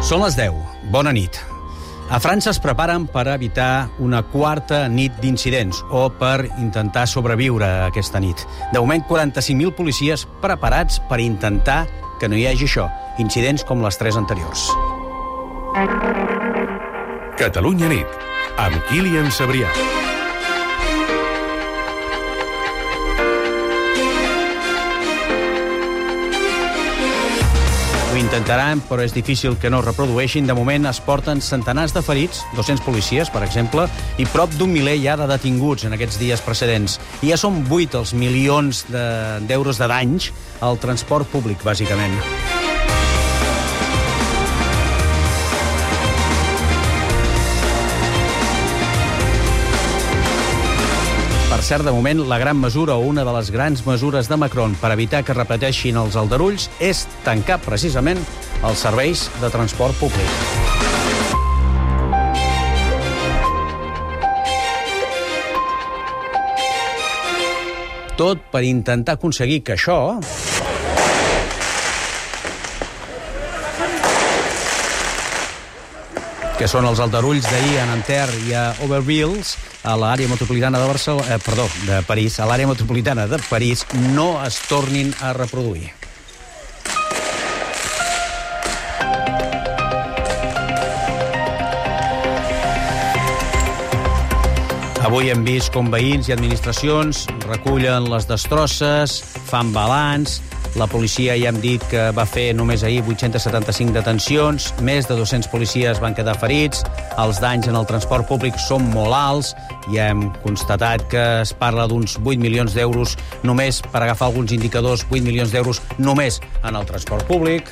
Són les 10. Bona nit. A França es preparen per evitar una quarta nit d'incidents o per intentar sobreviure a aquesta nit. De moment, 45.000 policies preparats per intentar que no hi hagi això, incidents com les 3 anteriors. Catalunya nit, amb Kilian Sabrià. Ho intentaran, però és difícil que no es reprodueixin. De moment es porten centenars de ferits, 200 policies, per exemple, i prop d'un miler ja de detinguts en aquests dies precedents. I ja són 8 els milions d'euros de danys al transport públic, bàsicament. Per cert, de moment, la gran mesura o una de les grans mesures de Macron per evitar que repeteixin els aldarulls és tancar precisament els serveis de transport públic. Tot per intentar aconseguir que això... que són els aldarulls d'ahir a Nanterre i a Aubervilliers, a l'àrea metropolitana de París, a l'àrea metropolitana de París, no es tornin a reproduir. Avui hem vist com veïns i administracions recullen les destrosses, fan balanç. La policia ja hem dit que va fer només ahir 875 detencions, més de 200 policies van quedar ferits, els danys en el transport públic són molt alts, ja hem constatat que es parla d'uns 8 milions d'euros només, per agafar alguns indicadors, 8 milions d'euros només en el transport públic.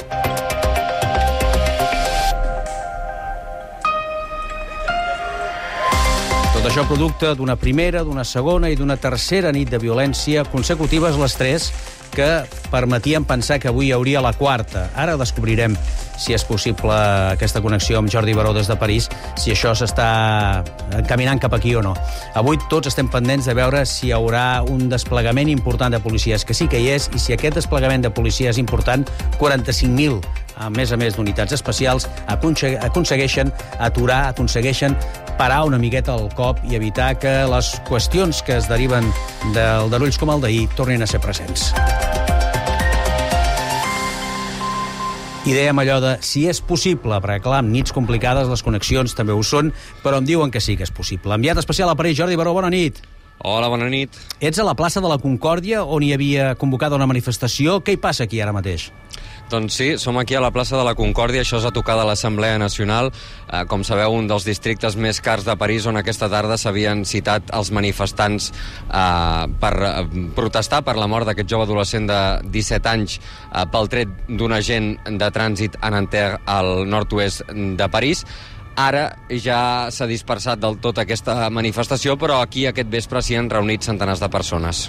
Tot això producte d'una primera, d'una segona i d'una tercera nit de violència consecutives, les 3, que permetien pensar que avui hi hauria la quarta. Ara descobrirem si és possible aquesta connexió amb Jordi Baró des de París, si això s'està caminant cap aquí o no. Avui tots estem pendents de veure si hi haurà un desplegament important de policies, que sí que hi és, i si aquest desplegament de policia és important, 45.000, a més d'unitats especials, aconsegueixen aturar, aconsegueixen parar una miqueta el cop i evitar que les qüestions que es deriven d'aldarulls com el d'ahir tornin a ser presents. I dèiem allò de si és possible, perquè clar, amb nits complicades les connexions també ho són, però em diuen que sí que és possible. Enviat especial a París, Jordi Baró, bona nit. Hola, bona nit. Ets a la plaça de la Concòrdia, on hi havia convocada una manifestació. Què hi passa aquí ara mateix? Doncs sí, som aquí a la plaça de la Concòrdia, això és a tocar de l'Assemblea Nacional, com sabeu, un dels districtes més cars de París, on aquesta tarda s'havien citat els manifestants per protestar per la mort d'aquest jove adolescent de 17 anys pel tret d'un agent de trànsit a Nanterre, al nord-oest de París. Ara ja s'ha dispersat del tot aquesta manifestació, però aquí aquest vespre s'hi han reunit centenars de persones.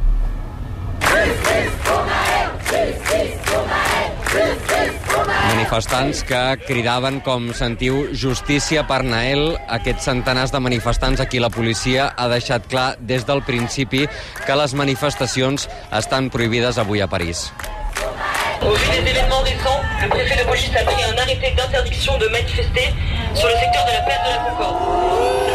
Manifestants que cridaven, com sentiu, justícia per Naël. Aquests centenars de manifestants a qui la policia ha deixat clar des del principi que les manifestacions estan prohibides avui a París. Au vu des événements récents, le préfet de police a pris un arrêté d'interdiction de manifester sur le secteur de la place de la Concorde.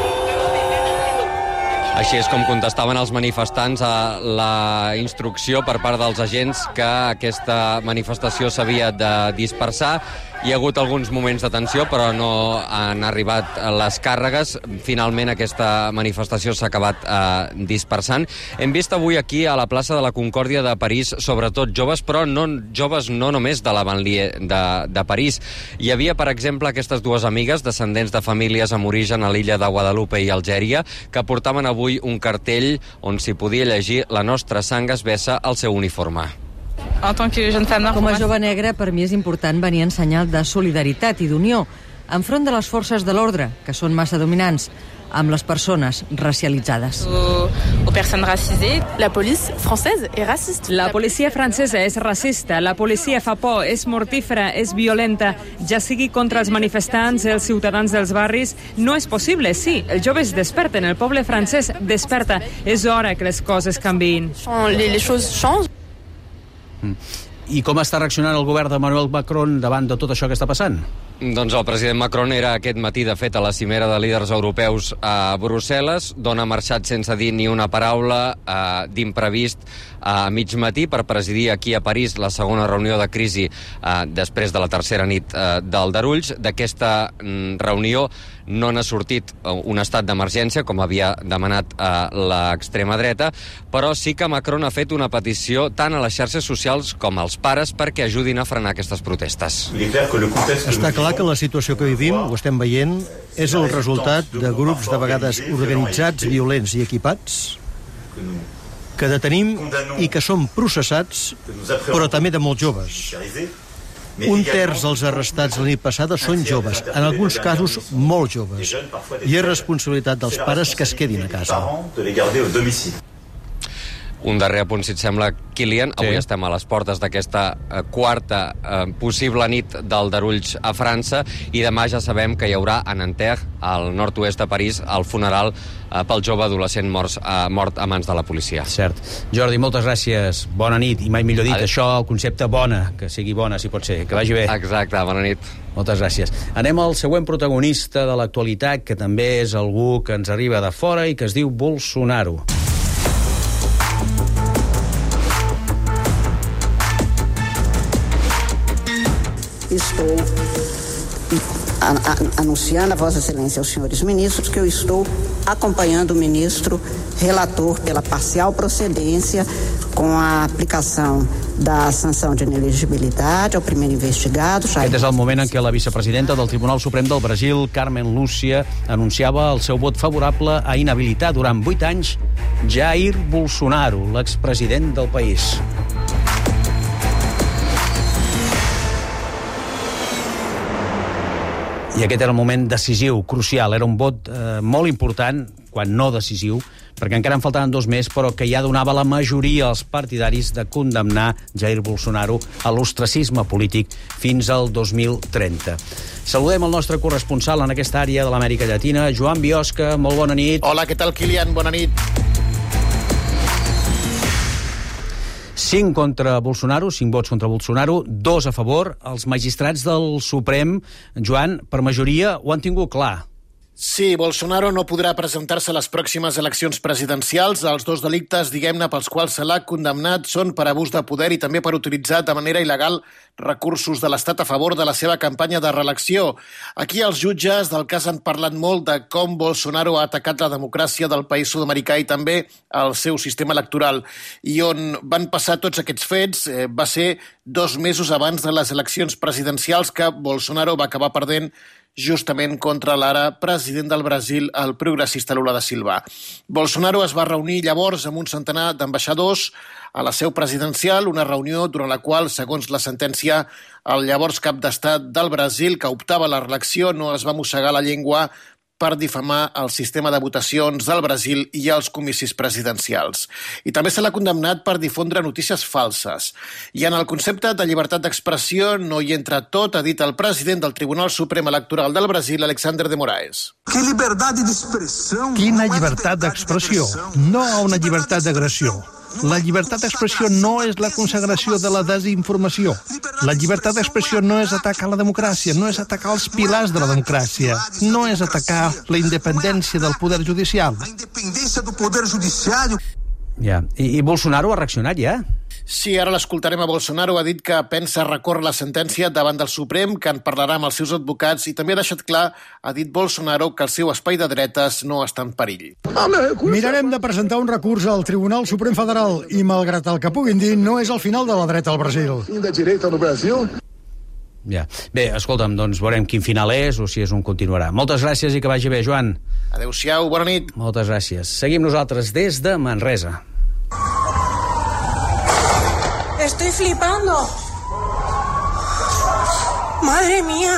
Així és com contestaven els manifestants a la instrucció per part dels agents que aquesta manifestació s'havia de dispersar. Hi ha hagut alguns moments de tensió, però no han arribat les càrregues. Finalment, aquesta manifestació s'ha acabat dispersant. Hem vist avui aquí, a la plaça de la Concòrdia de París, sobretot joves, però joves no només de la banlieue de París. Hi havia, per exemple, aquestes dues amigues, descendents de famílies amb origen a l'illa de Guadalupe i Algèria, que portaven avui un cartell on s'hi podia llegir "La nostra sang es vessa al seu uniforme". Com a jove negra, per mi és important venir en senyal de solidaritat i d'unió, enfront de les forces de l'ordre, que són massa dominants, amb les persones racialitzades. Aux personnes racisées. La police française est raciste. La policia francesa és racista, la policia fa por, és mortífera, és violenta, ja sigui contra els manifestants, els ciutadans dels barris. No és possible, sí, els joves desperten, el poble francès desperta. És hora que les coses canviïn. Les choses changent. I com està reaccionant el govern d'Emmanuel Macron davant de tot això que està passant? Doncs el president Macron era aquest matí, de fet, a la cimera de líders europeus a Brussel·les, d'on ha marxat sense dir ni una paraula d'imprevist a mig matí per presidir aquí a París la segona reunió de crisi després de la tercera nit d'Aldarulls. D'aquesta reunió no n'ha sortit un estat d'emergència, com havia demanat l'extrema dreta, però sí que Macron ha fet una petició tant a les xarxes socials com als pares perquè ajudin a frenar aquestes protestes. Està clar que la situació que vivim, ho estem veient, és el resultat de grups de vegades organitzats, violents i equipats, que detenim i que són processats, però també de molt joves. Un terç dels arrestats la nit passada són joves, en alguns casos molt joves, i és responsabilitat dels pares que es quedin a casa. Un darrer apunt, si et sembla, Kilian. Avui estem a les portes d'aquesta quarta possible nit d'Aldarulls a França, i demà ja sabem que hi haurà a Nanterre, al nord-oest de París, el funeral pel jove adolescent mort a mans de la policia. Cert. Jordi, moltes gràcies. Bona nit, i mai millor dit, això, el concepte bona, que sigui bona, si pot ser. Que vagi bé. Exacte, bona nit. Moltes gràcies. Anem al següent protagonista de l'actualitat, que també és algú que ens arriba de fora i que es diu Bolsonaro. Estou anunciando a Vossa Excelência aos senhores ministros que eu estou acompanhando o ministro relator pela parcial procedência com a aplicação da sanção de inelegibilidade ao primeiro investigado. Aquest és el moment en què la vicepresidenta del Tribunal Suprem del Brasil, Carmen Lúcia, anunciava el seu vot favorable a inhabilitar durant 8 anys Jair Bolsonaro, l'expresident del país. I aquest era el moment decisiu, crucial. Era un vot molt important, quan no decisiu, perquè encara en faltaven 2 més, però que ja donava la majoria als partidaris de condemnar Jair Bolsonaro a l'ostracisme polític fins al 2030. Saludem el nostre corresponsal en aquesta àrea de l'Amèrica Llatina, Joan Biosca. Molt bona nit. Hola, què tal, Kilian? Bona nit. 5 contra Bolsonaro, 5 vots contra Bolsonaro, 2 a favor. Els magistrats del Suprem, Joan, per majoria ho han tingut clar. Sí, Bolsonaro no podrà presentar-se a les pròximes eleccions presidencials. Els 2 delictes, diguem-ne, pels quals se l'ha condemnat són per abús de poder i també per utilitzar de manera il·legal recursos de l'Estat a favor de la seva campanya de reelecció. Aquí els jutges del cas han parlat molt de com Bolsonaro ha atacat la democràcia del país sud-americà i també el seu sistema electoral. I on van passar tots aquests fets va ser 2 mesos abans de les eleccions presidencials que Bolsonaro va acabar perdent justament contra l'ara president del Brasil, el progressista Lula da Silva. Bolsonaro es va reunir llavors amb un centenar d'ambaixadors a la seu presidencial, una reunió durant la qual, segons la sentència, el llavors cap d'estat del Brasil, que optava a la reelecció, no es va mossegar la llengua per difamar el sistema de votacions del Brasil i els comicis presidencials. I també se l'ha condemnat per difondre notícies falses. I en el concepte de llibertat d'expressió no hi entra tot, ha dit el president del Tribunal Suprem Electoral del Brasil, Alexander de Moraes. Quina llibertat d'expressió? No una llibertat d'agressió. La llibertat d'expressió no és la consagració de la desinformació. La llibertat d'expressió no és atacar la democràcia, no és atacar els pilars de la democràcia, no és atacar la independència del poder judicial. Ja. I Bolsonaro ha reaccionat ja? Sí, ara l'escoltarem a Bolsonaro. Ha dit que pensa recórrer la sentència davant del Suprem, que en parlarà amb els seus advocats i també ha deixat clar, ha dit Bolsonaro, que el seu espai de dretes no està en perill. Mirarem de presentar un recurs al Tribunal Suprem Federal i, malgrat el que puguin dir, no és el final de la dreta al Brasil. Ja. Bé, escolta'm, doncs veurem quin final és o si és un continuarà. Moltes gràcies i que vagi bé, Joan. Adéu-siau, bona nit. Moltes gràcies. Seguim nosaltres des de Manresa. Estoy flipando. Madre mía.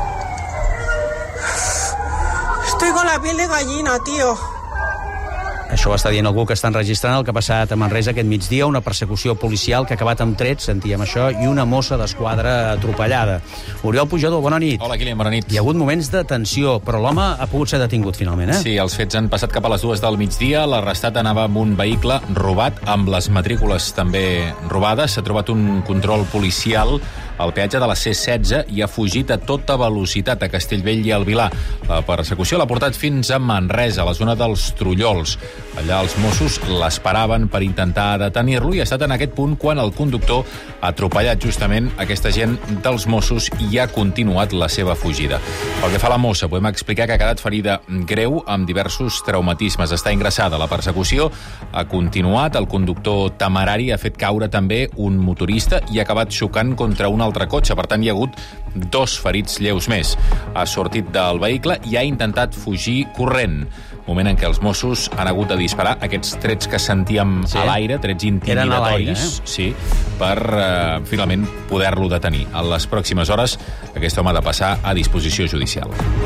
Estoy con la piel de gallina, tío. Això ho està dient algú que està enregistrant el que ha passat a Manresa aquest migdia, una persecució policial que ha acabat amb trets, sentíem això, i una mossa d'esquadra atropellada. Oriol Pujador, bona nit. Hola, Kilian, bona nit. Hi ha hagut moments de tensió, però l'home ha pogut ser detingut finalment, Sí, els fets han passat cap a les 2 del migdia. L'arrestat anava amb un vehicle robat, amb les matrícules també robades. S'ha trobat un control policial al peatge de la C-16 i ha fugit a tota velocitat a Castellbell i al Vilar. La persecució l'ha portat fins a Manresa, a la zona dels Trullols. Allà els Mossos l'esperaven per intentar detenir-lo i ha estat en aquest punt quan el conductor ha atropellat justament aquesta gent dels Mossos i ha continuat la seva fugida. Pel que fa a la mossa, podem explicar que ha quedat ferida greu amb diversos traumatismes. Està ingressada. La persecució ha continuat. El conductor temerari ha fet caure també un motorista i ha acabat xocant contra un altre cotxe. Per tant, hi ha hagut 2 ferits lleus més. Ha sortit del vehicle i ha intentat fugir corrent. Moment en què els Mossos han hagut de disparar aquests trets que sentíem a l'aire, trets intimidatoris, per finalment poder-lo detenir. A les pròximes hores aquest home ha de passar a disposició judicial.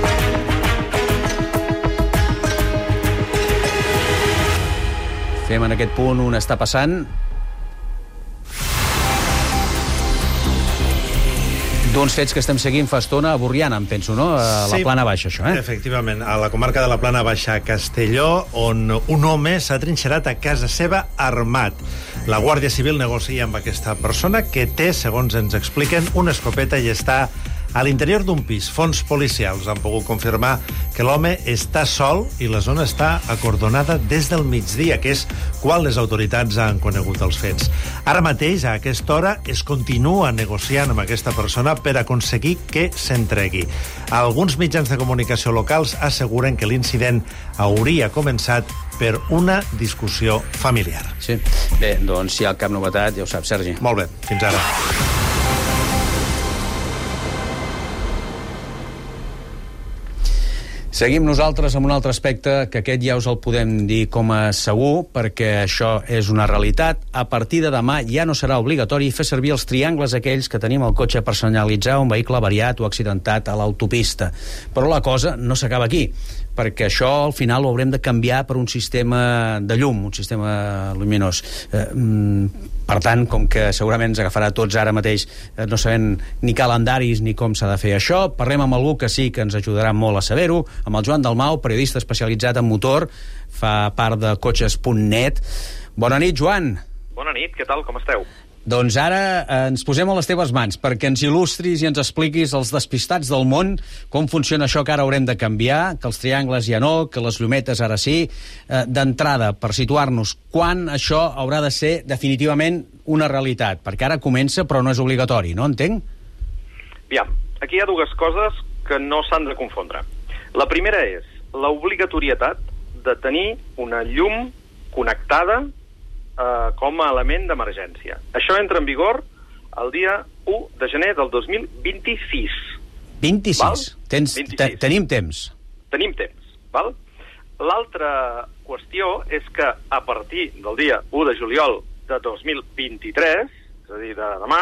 Fem en aquest punt un està passant d'uns fets que estem seguint fa estona a Borriana, em penso, no? A la Plana Baixa, això, Efectivament, a la comarca de la Plana Baixa, Castelló, on un home s'ha trinxerat a casa seva armat. La Guàrdia Civil negocia amb aquesta persona que té, segons ens expliquen, una escopeta i està a l'interior d'un pis. Fons policials han pogut confirmar que l'home està sol i la zona està acordonada des del migdia, que és quan les autoritats han conegut els fets. Ara mateix, a aquesta hora, es continua negociant amb aquesta persona per aconseguir que s'entregui. Alguns mitjans de comunicació locals asseguren que l'incident hauria començat per una discussió familiar. Sí. Bé, doncs si hi ha cap novetat, ja ho saps, Sergi. Molt bé, fins ara. Seguim nosaltres amb un altre aspecte, que aquest ja us el podem dir com a segur, perquè això és una realitat. A partir de demà ja no serà obligatori fer servir els triangles aquells que tenim al cotxe per senyalitzar un vehicle avariat o accidentat a l'autopista. Però la cosa no s'acaba aquí, perquè això al final ho haurem de canviar per un sistema de llum, un sistema luminós. Per tant, com que segurament ens agafarà tots ara mateix no sabent ni calendaris ni com s'ha de fer això, parlem amb algú que sí que ens ajudarà molt a saber-ho, amb el Joan Dalmau, periodista especialitzat en motor, fa part de cotxes.net. Bona nit, Joan. Bona nit, què tal, com esteu? Doncs ara ens posem a les teves mans perquè ens il·lustris i ens expliquis als despistats del món com funciona això que ara haurem de canviar, que els triangles ja no, que les llumetes ara sí. D'entrada, per situar-nos, quan això haurà de ser definitivament una realitat? Perquè ara comença però no és obligatori, no entenc? Aviam, aquí hi ha dues coses que no s'han de confondre. La primera és l'obligatorietat de tenir una llum connectada com a element d'emergència. Això entra en vigor el dia 1 de gener del 2026. 26? 26. Tenim temps. Tenim temps, val? L'altra qüestió és que a partir del dia 1 de juliol de 2023, és a dir, de demà,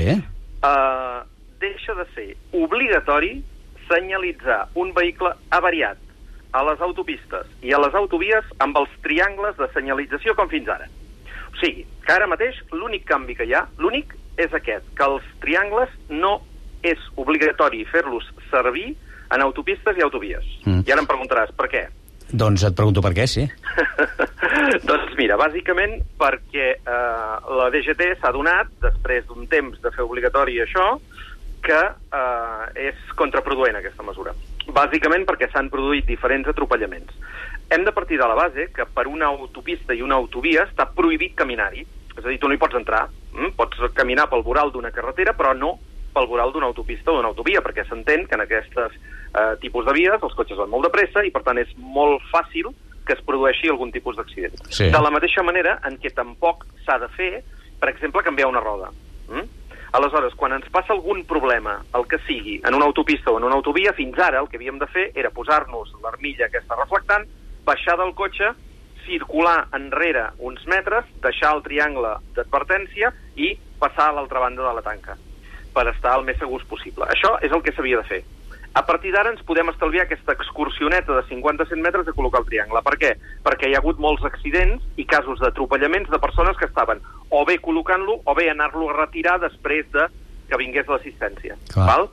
deixa de ser obligatori senyalitzar un vehicle avariat a les autopistes i a les autovies amb els triangles de senyalització com fins ara. O sigui, que ara mateix l'únic canvi que hi ha, l'únic és aquest, que els triangles no és obligatori fer-los servir en autopistes i autovies. I ara em preguntaràs, per què? Doncs et pregunto per què, sí. Doncs mira, bàsicament perquè la DGT s'ha donat, després d'un temps de fer obligatori això, que és contraproduent aquesta mesura. Bàsicament perquè s'han produït diferents atropellaments. Hem de partir de la base que per una autopista i una autovia està prohibit caminar-hi. És a dir, tu no hi pots entrar. Pots caminar pel voral d'una carretera, però no pel voral d'una autopista o d'una autovia, perquè s'entén que en aquests tipus de vies els cotxes van molt de pressa i, per tant, és molt fàcil que es produeixi algun tipus d'accident. Sí. De la mateixa manera en què tampoc s'ha de fer, per exemple, canviar una roda. Aleshores, quan ens passa algun problema, el que sigui, en una autopista o en una autovia, fins ara el que havíem de fer era posar-nos l'armilla aquesta reflectant, baixar del cotxe, circular enrere uns metres, deixar el triangle d'advertència i passar a l'altra banda de la tanca, per estar el més segurs possible. Això és el que s'havia de fer. A partir d'ara ens podem estalviar aquesta excursioneta de 50-100 metres de col·locar el triangle. Per què? Perquè hi ha hagut molts accidents i casos d'atropellaments de persones que estaven o bé col·locant-lo o bé anar-lo a retirar després de que vingués l'assistència. Val?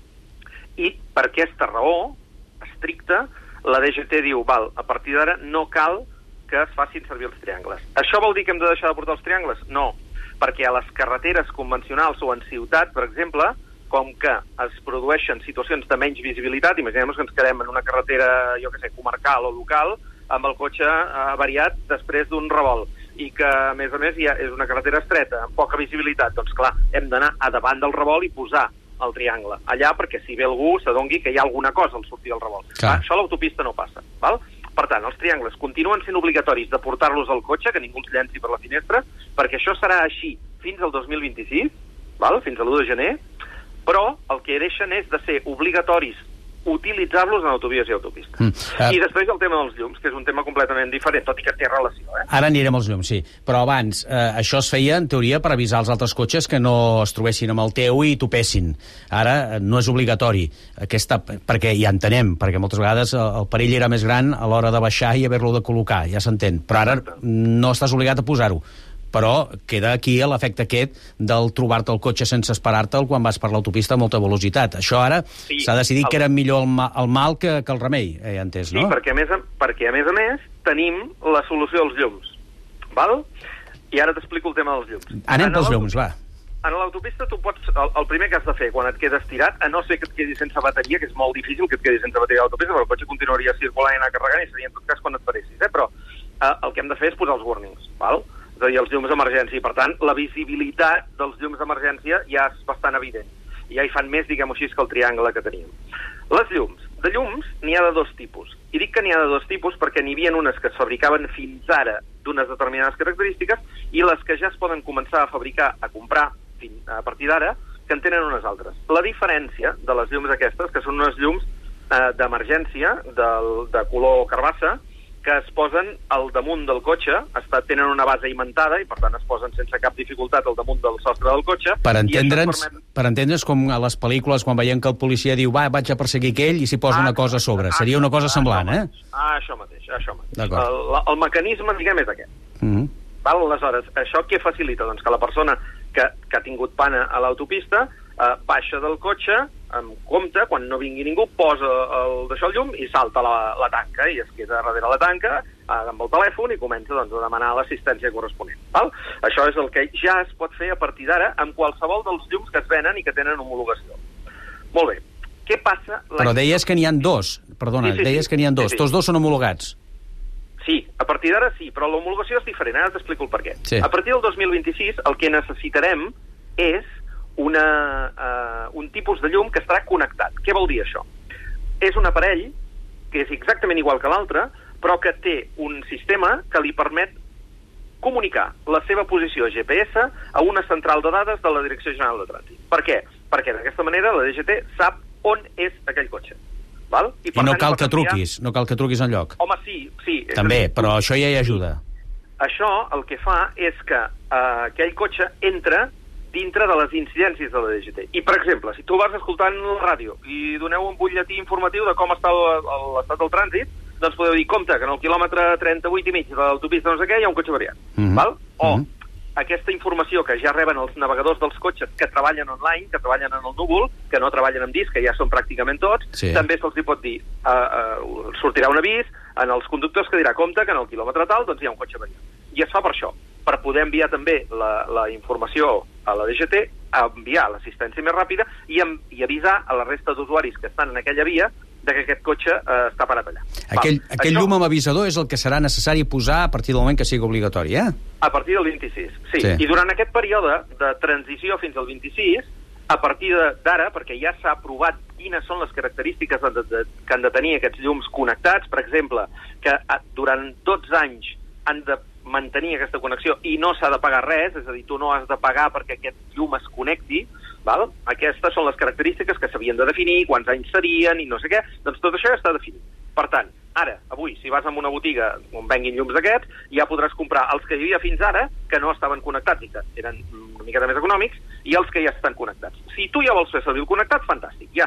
I per aquesta raó estricta, la DGT diu, val, a partir d'ara no cal que es facin servir els triangles. Això vol dir que hem de deixar de portar els triangles? No, perquè a les carreteres convencionals o en ciutat, per exemple, com que es produeixen situacions de menys visibilitat, imaginem-nos que ens quedem en una carretera, jo què sé, comarcal o local, amb el cotxe avariat després d'un revolt, i que, a més, és una carretera estreta, amb poca visibilitat, doncs clar, hem d'anar a davant del revolt i posar el triangle allà, perquè si ve algú s'adongui que hi ha alguna cosa al sortir del revolt. Això a l'autopista no passa, val? Per tant, els triangles continuen sent obligatoris de portar-los al cotxe, que ningú els llenci per la finestra, perquè això serà així fins al 2026, val? Fins a l'1 de gener, però el que deixen és de ser obligatoris utilitzar-los en autovies i autopistes. I després el tema dels llums, que és un tema completament diferent, tot i que té relació. Ara anirem als llums, sí. Però abans, això es feia, en teoria, per avisar els altres cotxes que no es trobessin amb el teu i topessin. Ara no és obligatori, perquè ja entenem, perquè moltes vegades el perill era més gran a l'hora de baixar i haver-lo de col·locar, ja s'entén. Però ara no estàs obligat a posar-ho. Però queda aquí l'efecte aquest del trobar-te el cotxe sense esperar-te'l quan vas per l'autopista a molta velocitat. Això ara s'ha decidit que era millor el mal que el remei, ja entès, no? Sí, perquè a més tenim la solució als llums, val? I ara t'explico el tema dels llums. Anem pels llums, va. En l'autopista tu pots, el primer que has de fer quan et quedes tirat, a no ser que et quedis sense bateria, que és molt difícil que et quedis sense bateria a l'autopista, però el cotxe continuaria circulant i anar carregant i seria en tot cas quan et paressis, però el que hem de fer és posar els warnings, val? És a dir, els llums d'emergència, i per tant la visibilitat dels llums d'emergència ja és bastant evident, i ja hi fan més, diguem-ho així, que el triangle que teníem. Les llums. De llums n'hi ha de dos tipus, i dic que n'hi ha de dos tipus perquè n'hi havia unes que es fabricaven fins ara d'unes determinades característiques i les que ja es poden començar a fabricar, a comprar a partir d'ara, que en tenen unes altres. La diferència de les llums aquestes, que són unes llums d'emergència, de color carbassa, que es posen al damunt del cotxe, tenen una base imantada i per tant es posen sense cap dificultat al damunt del sostre del cotxe. Per entendre'ns com a les pel·lícules quan veiem que el policia diu vaig a perseguir aquell i s'hi posa una cosa a sobre. Seria una cosa semblant, eh? Això mateix. El mecanisme, diguem, és aquest. Aleshores, això què facilita? Doncs que la persona que ha tingut pana a l'autopista baixa del cotxe amb compte, quan no vingui ningú, posa el llum i salta la tanca i es queda darrere la tanca amb el telèfon i comença a demanar l'assistència corresponent. Això és el que ja es pot fer a partir d'ara amb qualsevol dels llums que es venen i que tenen homologació. Molt bé. Què passa? Però deies que n'hi ha dos. Perdona, deies que n'hi ha dos. Tots dos són homologats. Sí, a partir d'ara sí, però l'homologació és diferent. Ara t'explico el perquè. A partir del 2026 el que necessitarem és un tipus de llum que estarà connectat. Què vol dir això? És un aparell que és exactament igual que l'altre, però que té un sistema que li permet comunicar la seva posició GPS a una central de dades de la Direcció General de Trànsit. Per què? Perquè d'aquesta manera la DGT sap on és aquell cotxe. I no cal que truquis enlloc. Home, sí. També, però això ja hi ajuda. Això el que fa és que aquell cotxe entra dintre de les incidències de la DGT. I, per exemple, si tu vas escoltant la ràdio i doneu un butlletí informatiu de com està l'estat del trànsit, doncs podeu dir, compte, que en el quilòmetre 38 i mig de l'autopista no sé què hi ha un cotxe variat. O aquesta informació que ja reben els navegadors dels cotxes que treballen online, que treballen en el núvol, que no treballen amb disc, que ja són pràcticament tots, també se'ls hi pot dir, sortirà un avís en els conductors que dirà, compte, que en el quilòmetre tal doncs hi ha un cotxe variat. I es fa per això, per poder enviar també la informació a la DGT, enviar l'assistència més ràpida i avisar a la resta d'usuaris que estan en aquella via que aquest cotxe està parat allà. Aquell llum amb avisador és el que serà necessari posar a partir del moment que sigui obligatori, eh? A partir del 26, sí. I durant aquest període de transició fins al 26, a partir d'ara, perquè ja s'ha aprovat quines són les característiques que han de tenir aquests llums connectats, per exemple, que durant 12 anys han de mantenir aquesta connexió i no s'ha de pagar res, és a dir, tu no has de pagar perquè aquest llum es connecti, val? Aquestes són les característiques que s'havien de definir, quants anys serien i no sé què, doncs tot això ja està definit. Per tant, ara, avui, si vas a una botiga on venguin llums d'aquests, ja podràs comprar els que hi havia fins ara, que no estaven connectats i que eren una miqueta més econòmics, i els que ja estan connectats. Si tu ja vols fer servir el connectat, fantàstic, ja està.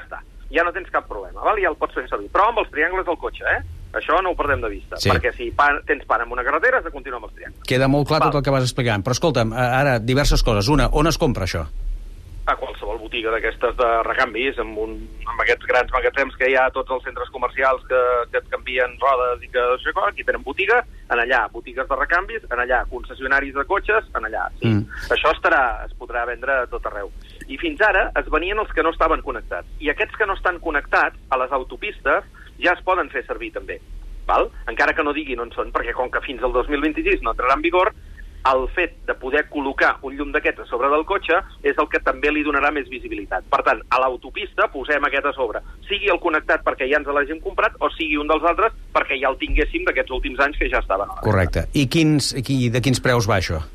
ja no tens cap problema, val? Ja el pots fer servir. Però amb els triangles del cotxe, Això no ho perdem de vista, perquè si tens pare en una carretera has de continuar amb els triangles. Queda molt clar tot el que vas explicant. Però escolta'm, ara, diverses coses. Una, on es compra això? A qualsevol botiga d'aquestes de recanvis, amb aquests grans magatzems que hi ha a tots els centres comercials que et canvien rodes i que aquí tenen botiga, en allà, botigues de recanvis, en allà, concessionaris de cotxes, en allà. Sí. Això es podrà vendre a tot arreu. I fins ara es venien els que no estaven connectats. I aquests que no estan connectats a les autopistes ja es poden fer servir també. Val? Encara que no diguin on són, perquè com que fins al 2026 no entrarà en vigor, el fet de poder col·locar un llum d'aquests a sobre del cotxe és el que també li donarà més visibilitat. Per tant, a l'autopista posem aquest a sobre. Sigui el connectat perquè ja ens l'hàgim comprat o sigui un dels altres perquè ja el tinguéssim d'aquests últims anys que ja estaven a la Correcte. I de quins preus va això?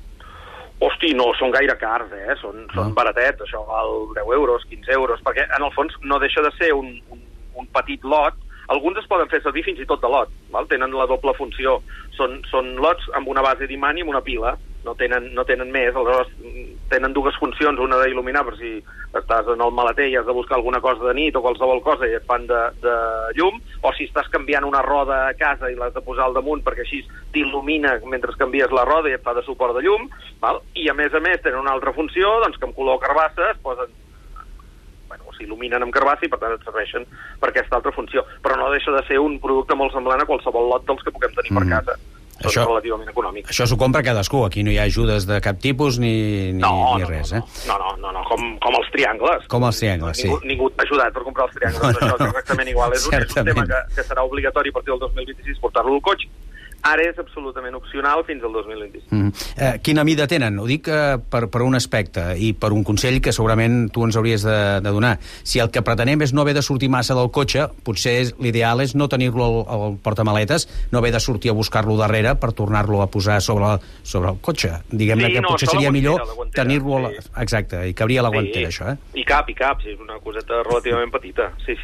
Hosti, no són gaire cars, Són baratets, això val 10 euros, 15 euros, perquè en el fons no deixa de ser un petit lot. Alguns es poden fer servir fins i tot de lot, val? Tenen la doble funció. Són lots amb una base d'imant i amb una pila, no tenen més, aleshores tenen dues funcions, una d'il·luminar per si estàs en el maleter i has de buscar alguna cosa de nit o qualsevol cosa i et fan de llum, o si estàs canviant una roda a casa i l'has de posar al damunt perquè així t'il·lumina mentre canvies la roda i et fa de suport de llum, val? I a més tenen una altra funció, doncs que amb color carbassa es posen s'il·luminen amb carbassa i per tant et serveixen per aquesta altra funció. Però no deixa de ser un producte molt semblant a qualsevol lot dels que puguem tenir per casa. Són relativament econòmics. Això s'ho compra cadascú, aquí no hi ha ajudes de cap tipus ni res, No, com els triangles. Com els triangles, sí. Ningú t'ha ajudat per comprar els triangles, això és exactament igual. És un tema que serà obligatori a partir del 2026 portar-lo al cotxe. Ara és absolutament opcional fins al 2026. Quina mida tenen? Ho dic per un aspecte i per un consell que segurament tu ens hauries de donar. Si el que pretenem és no haver de sortir massa del cotxe, potser l'ideal és no tenir-lo al portamaletes, no haver de sortir a buscar-lo darrere per tornar-lo a posar sobre el cotxe. Diguem-ne que potser seria millor tenir-lo... Exacte, i cabria a la guantera, això, I cap, sí, és una coseta relativament petita. Sí.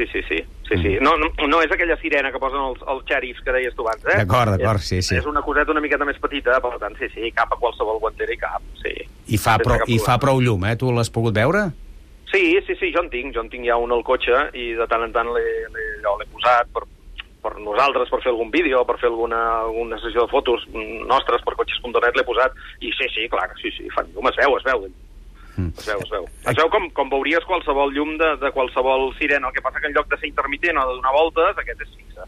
No és aquella sirena que posen els xèrifs que deies tu abans, D'acord, sí. És una coseta una miqueta més petita, per tant, sí, cap a qualsevol guantera i cap, sí. I fa prou llum, Tu l'has pogut veure? Sí, jo en tinc ja un al cotxe i de tant en tant l'he posat per nosaltres, per fer algun vídeo, per fer alguna sessió de fotos nostres per cotxes.net l'he posat i sí, clar, sí, fan llum, es veu. Es veu com veuries qualsevol llum de qualsevol sirena, el que passa que en lloc de ser intermitent o de donar voltes, aquest és fixe.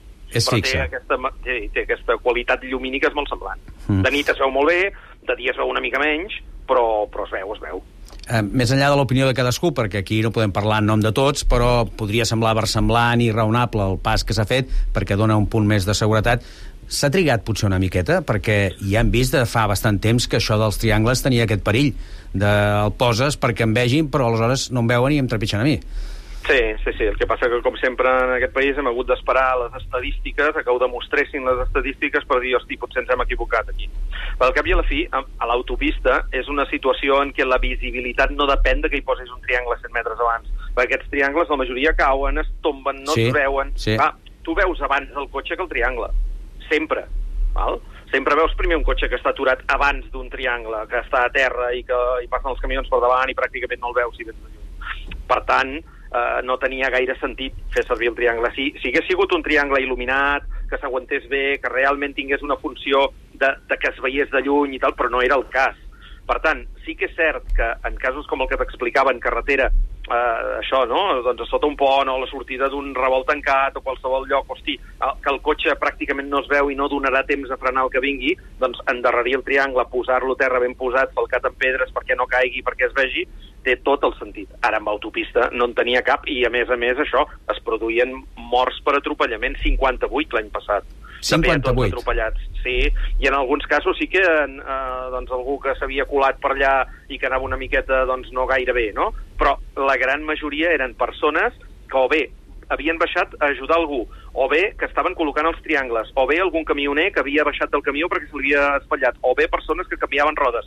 Té aquesta qualitat llumínica és molt semblant. De nit es veu molt bé, de dia es veu una mica menys, però es veu. Més enllà de l'opinió de cadascú, perquè aquí no podem parlar en nom de tots, però podria semblar versemblant i raonable el pas que s'ha fet, perquè dona un punt més de seguretat. S'ha trigat potser una miqueta, perquè ja hem vist de fa bastant temps que això dels triangles tenia aquest perill el poses perquè em vegin, però aleshores no em veuen i em trepitgen a mi. Sí. El que passa que, com sempre, en aquest país hem hagut d'esperar les estadístiques, que ho demostressin les estadístiques per dir, hosti, potser ens hem equivocat aquí. Pel cap i a la fi, a l'autopista és una situació en què la visibilitat no depèn de que hi posis un triangle 100 metres abans. Perquè aquests triangles, la majoria cauen, es tomben, no es veuen. Sí. Tu veus abans el cotxe que el triangle. Sempre. Val? Sempre veus primer un cotxe que està aturat abans d'un triangle, que està a terra i que hi passen els camions per davant i pràcticament no el veus si vens de lluny. Per tant, no tenia gaire sentit fer servir el triangle. Si hagués sigut un triangle il·luminat, que s'aguantés bé, que realment tingués una funció de que es veiés de lluny i tal, però no era el cas. Per tant, sí que és cert que en casos com el que t'explicava en carretera, això, no? Doncs sota un pont o la sortida d'un revolt tancat o qualsevol lloc, hosti, que el cotxe pràcticament no es veu i no donarà temps a frenar el que vingui, doncs endarrerir el triangle, posar-lo a terra ben posat, falcat amb pedres perquè no caigui, perquè es vegi, té tot el sentit. Ara amb autopista no en tenia cap i a més això, es produïen morts per atropellament, 58 l'any passat. 58? Atropellats, sí, i en alguns casos sí que algú que s'havia colat per allà i que anava una miqueta no gaire bé, no? Però la gran majoria eren persones que o bé havien baixat a ajudar algú, o bé que estaven col·locant els triangles, o bé algun camioner que havia baixat del camió perquè se l'havia espatllat, o bé persones que canviaven rodes.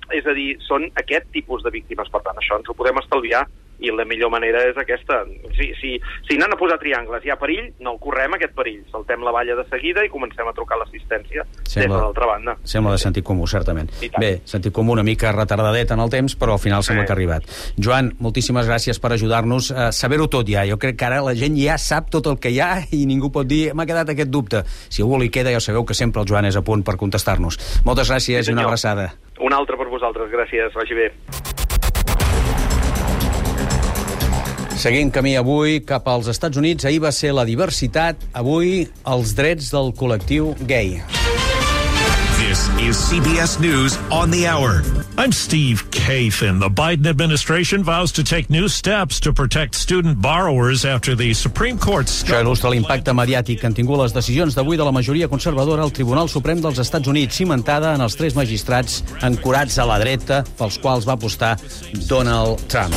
És a dir, són aquest tipus de víctimes. Per tant, això ens ho podem estalviar i la millor manera és aquesta. Si anant a posar triangles hi ha perill, no el correm, aquest perill. Saltem la valla de seguida i comencem a trucar a l'assistència des de l'altra banda. Sembla de sentit comú, certament. Bé, sentit comú una mica retardadet en el temps, però al final sembla que ha arribat. Joan, moltíssimes gràcies per ajudar-nos a saber-ho tot ja. Jo crec que ara la gent ja sap tot el que hi ha i ningú pot dir m'ha quedat aquest dubte. Si algú li queda, ja sabeu que sempre el Joan és a punt per contestar-nos. Moltes gràcies i una abraçada. Una altra per vosaltres, gràcies, vagi bé. Seguint camí avui cap als Estats Units, ahir va ser la diversitat, avui els drets del col·lectiu gay. This is CBS News on the Hour. I'm Steve Kathan. The Biden administration vows to take new steps to protect student borrowers after the Supreme Court... Això il·lustra l'impacte mediàtic que han tingut les decisions d'avui de la majoria conservadora al Tribunal Suprem dels Estats Units, cimentada en els 3 magistrats ancorats a la dreta pels quals va apostar Donald Trump.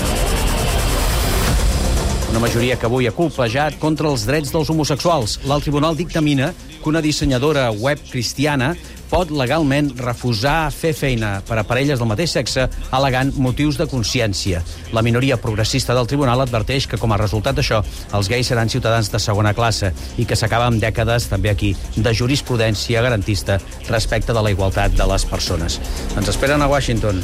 Una majoria que avui ha colpejat contra els drets dels homosexuals. L'alt tribunal dictamina que una dissenyadora web cristiana pot legalment refusar fer feina per a parelles del mateix sexe al·legant motius de consciència. La minoria progressista del tribunal adverteix que, com a resultat d'això, els gais seran ciutadans de segona classe i que s'acaba amb dècades, també aquí, de jurisprudència garantista respecte de la igualtat de les persones. Ens esperen a Washington.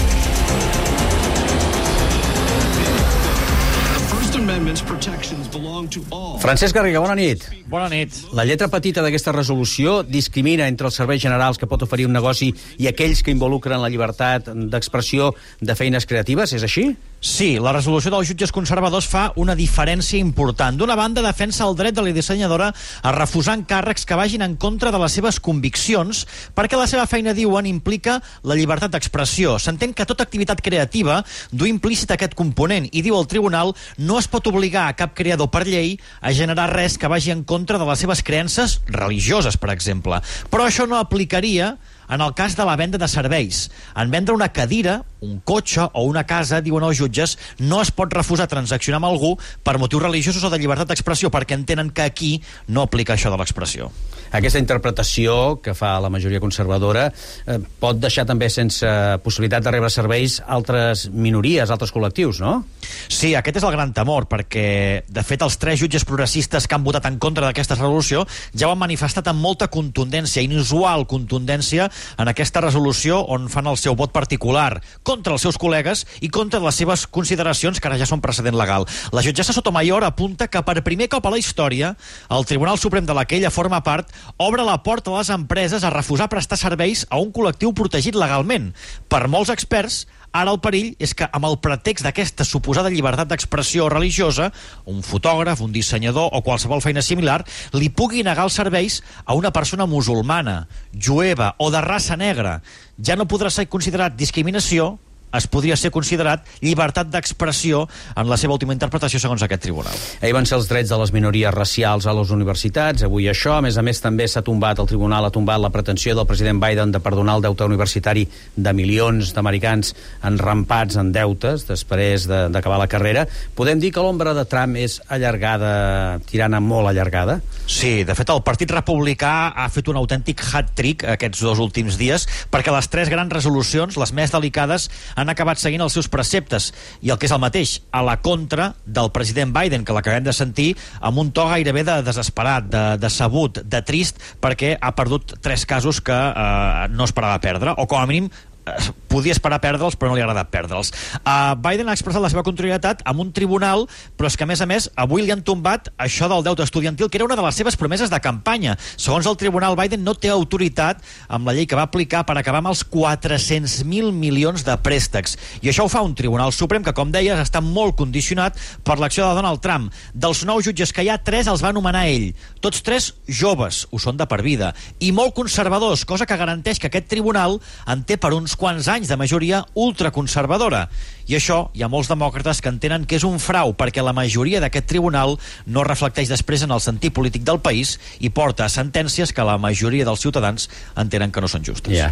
Francesc Garriga, bona nit. Bona nit. La lletra petita d'aquesta resolució discrimina entre els serveis generals que pot oferir un negoci i aquells que involucren la llibertat d'expressió de feines creatives, és així? Sí, la resolució dels jutges conservadors fa una diferència important. D'una banda, defensa el dret de la dissenyadora a refusar encàrrecs que vagin en contra de les seves conviccions, perquè la seva feina, diuen, implica la llibertat d'expressió. S'entén que tota activitat creativa du implícit aquest component i, diu el tribunal, no es pot obligar a cap creador per llei a generar res que vagi en contra de les seves creences religioses, per exemple. Però això no aplicaria en el cas de la venda de serveis. En vendre una cadira, un cotxe o una casa, diuen els jutges, no es pot refusar transaccionar amb algú per motius religiosos o de llibertat d'expressió, perquè entenen que aquí no aplica això de l'expressió. Aquesta interpretació que fa la majoria conservadora pot deixar també sense possibilitat de rebre serveis altres minories, altres col·lectius, no? Sí, aquest és el gran temor, perquè, de fet, els 3 jutges progressistes que han votat en contra d'aquesta resolució ja ho han manifestat amb molta contundència, inusual contundència, en aquesta resolució on fan el seu vot particular contra els seus col·legues i contra les seves consideracions, que ara ja són precedent legal. La jutgessa Sotomayor apunta que per primer cop a la història el Tribunal Suprem de la que ella forma part obre la porta a les empreses a refusar prestar serveis a un col·lectiu protegit legalment. Per molts experts, ara el perill és que, amb el pretext d'aquesta suposada llibertat d'expressió religiosa, un fotògraf, un dissenyador o qualsevol feina similar li pugui negar els serveis a una persona musulmana, jueva o de raça negra. Ja no podrà ser considerat discriminació, es podria ser considerat llibertat d'expressió en la seva última interpretació segons aquest tribunal. Ahir van ser els drets de les minories racials a les universitats, avui això. A més també s'ha tombat, el tribunal ha tombat la pretensió del president Biden de perdonar el deute universitari de milions d'americans enrampats en deutes després d'acabar la carrera. Podem dir que l'ombra de Trump és allargada, tirant a molt allargada? Sí, de fet el Partit Republicà ha fet un autèntic hat-trick aquests 2 últims dies, perquè les 3 grans resolucions, les més delicades, han acabat seguint els seus preceptes, i el que és el mateix, a la contra del president Biden, que l'acabem de sentir amb un to gairebé de desesperat, de decebut, de trist, perquè ha perdut 3 casos que no esperava perdre, o com a mínim podia esperar perdre'ls, però no li ha agradat perdre'ls. Biden ha expressat la seva contrarietat amb un tribunal, però és que, a més, avui li han tombat això del deute estudiantil, que era una de les seves promeses de campanya. Segons el tribunal, Biden no té autoritat amb la llei que va aplicar per acabar amb els 400.000 milions de préstecs. I això ho fa un tribunal suprem que, com deies, està molt condicionat per l'acció de Donald Trump. Dels 9 jutges que hi ha, 3 els va nomenar ell. Tots 3 joves, ho són de per vida, i molt conservadors, cosa que garanteix que aquest tribunal en té per uns quants anys de majoria ultraconservadora. I això hi ha molts demòcrates que entenen que és un frau, perquè la majoria d'aquest tribunal no reflecteix després en el sentit polític del país i porta a sentències que la majoria dels ciutadans entenen que no són justes. Ja.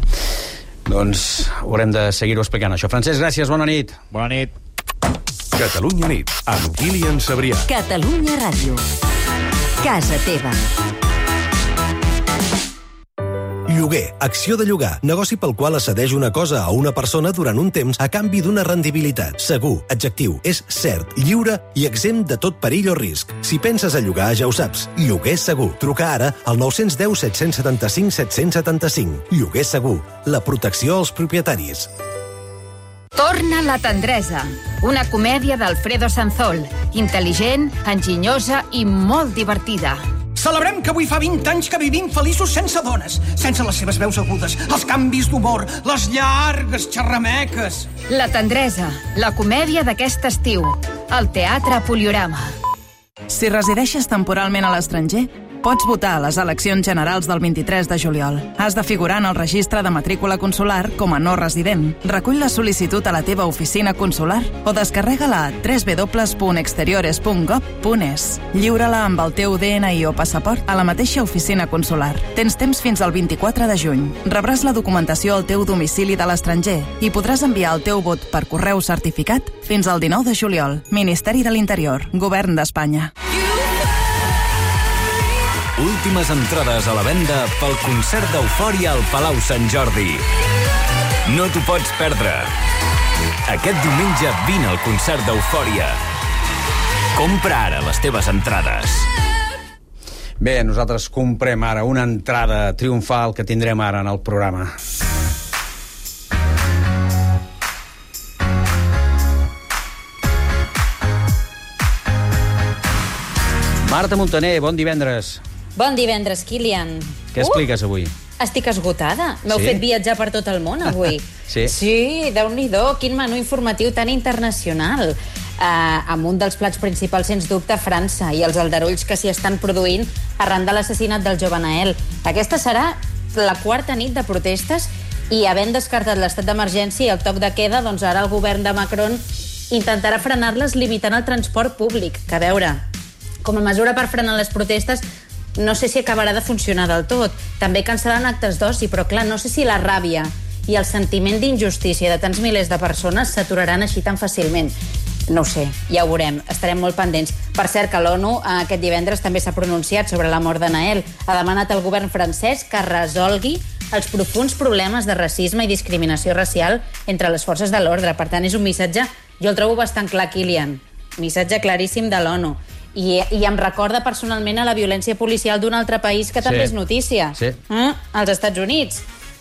Doncs haurem de seguir-ho explicant, això. Francesc, gràcies, bona nit. Bona nit. Catalunya nit, amb Kilian Sabrià. Catalunya Ràdio. Casa teva. Lloguer, acció de llogar, negoci pel qual accedeix una cosa a una persona durant un temps a canvi d'una rendibilitat. Segur, adjectiu, és cert, lliure i exempt de tot perill o risc. Si penses a llogar, ja ho saps. Lloguer Segur. Truca ara al 910 775 775. Lloguer Segur. La protecció als propietaris. Torna la tendresa, una comèdia d'Alfredo Sanzol, intel·ligent, enginyosa i molt divertida. Celebrem que avui fa 20 anys que vivim feliços sense dones, sense les seves veus agudes, els canvis d'humor, les llargues xerrameques. La tendresa, la comèdia d'aquest estiu, al Teatre Poliorama. Si resideixes temporalment a l'estranger, pots votar a les eleccions generals del 23 de juliol. Has de figurar en el registre de matrícula consular com a no resident. Recull la sol·licitud a la teva oficina consular o descarrega-la a www.exteriores.gov.es. Lliura-la amb el teu DNI o passaport a la mateixa oficina consular. Tens temps fins al 24 de juny. Rebràs la documentació al teu domicili de l'estranger i podràs enviar el teu vot per correu certificat fins al 19 de juliol. Ministeri de l'Interior, Govern d'Espanya. Últimes entrades a la venda pel concert d'Eufòria al Palau Sant Jordi. No t'ho pots perdre. Aquest diumenge vine al concert d'Eufòria. Compra ara les teves entrades. Bé, nosaltres comprem ara una entrada triomfal que tindrem ara en el programa. Marta Montaner, bon divendres. Bon divendres, Kilian. Què expliques avui? Estic esgotada. M'heu fet viatjar per tot el món avui. Sí, Déu-n'hi-do, quin menú informatiu tan internacional. Amb un dels plats principals, sens dubte, França i els aldarulls que s'hi estan produint arran de l'assassinat del jove Nael. Aquesta serà la quarta nit de protestes i, havent descartat l'estat d'emergència i el toc de queda, doncs ara el govern de Macron intentarà frenar-les limitant el transport públic. Que a veure, com a mesura per frenar les protestes, no sé si acabarà de funcionar del tot. També cancel·lant actes d'oci, però clar, no sé si la ràbia i el sentiment d'injustícia de tants milers de persones s'aturaran així tan fàcilment. No ho sé, ja ho veurem, estarem molt pendents. Per cert, que l'ONU aquest divendres també s'ha pronunciat sobre la mort de Nael. Ha demanat al govern francès que resolgui els profunds problemes de racisme i discriminació racial entre les forces de l'ordre. Per tant, és un missatge, jo el trobo bastant clar, Kilian. Missatge claríssim de l'ONU. I em recorda personalment a la violència policial d'un altre país que també és notícia. Els Estats Units.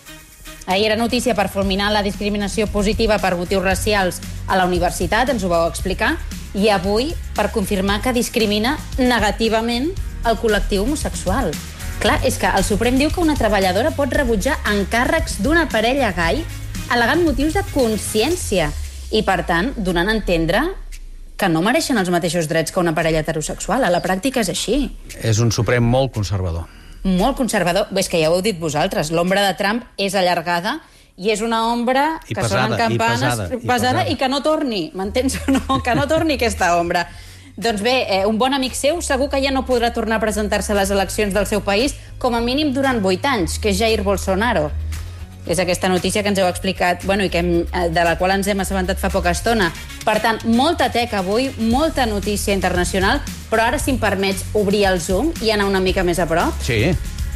Ahir era notícia per fulminar la discriminació positiva per motius racials a la universitat, ens ho vau explicar, i avui per confirmar que discrimina negativament el col·lectiu homosexual. Clar, és que el Suprem diu que una treballadora pot rebutjar encàrrecs d'una parella gai al·legant motius de consciència i, per tant, donant a entendre que no mereixen els mateixos drets que una parella heterosexual. A la pràctica és així. És un Suprem molt conservador. Molt conservador. És que ja ho heu dit vosaltres. L'ombra de Trump és allargada i és una ombra que sonen campanes pesada i que no torni. M'entens o no? Que no torni aquesta ombra. Doncs bé, un bon amic seu segur que ja no podrà tornar a presentar-se a les eleccions del seu país com a mínim durant 8 anys, que és Jair Bolsonaro. És aquesta notícia que ens heu explicat, i de la qual ens hem assabentat fa poca estona. Per tant, molta teca avui, molta notícia internacional, però ara, si em permets, obrir el zoom i anar una mica més a prop. Sí.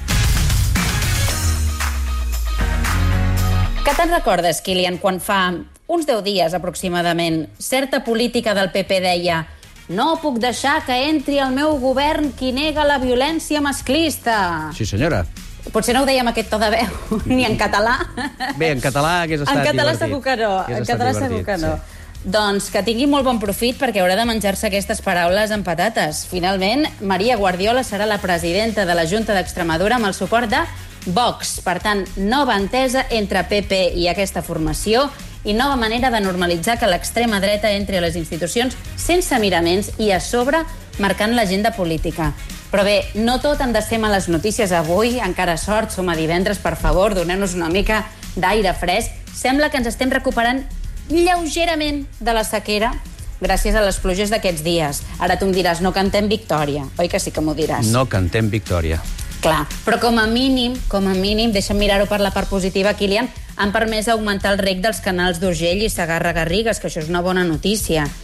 Que te'n recordes, Kilian, quan fa uns 10 dies aproximadament certa política del PP deia «No puc deixar que entri al meu govern qui nega la violència masclista». Sí, senyora. Potser no ho dèiem aquest to de veu, ni en català. Bé, en català hagués estat divertit. En català segur que no. En català segur que no. Doncs que tingui molt bon profit perquè haurà de menjar-se aquestes paraules amb patates. Finalment, Maria Guardiola serà la presidenta de la Junta d'Extremadura amb el suport de Vox. Per tant, nova entesa entre PP i aquesta formació i nova manera de normalitzar que l'extrema dreta entri a les institucions sense miraments i a sobre marcant l'agenda política. Però bé, no tot han de ser males notícies avui, encara sort, som a divendres, per favor, doneu-nos una mica d'aire fresc. Sembla que ens estem recuperant lleugerament de la sequera gràcies a les pluges d'aquests dies. Ara tu em diràs, no cantem victòria, oi que sí que m'ho diràs? No cantem victòria. Clar, però com a mínim, deixa'm mirar-ho per la part positiva, Kilian, han permès augmentar el reg dels canals d'Urgell i Segarra-Garrigues, que això és una bona notícia.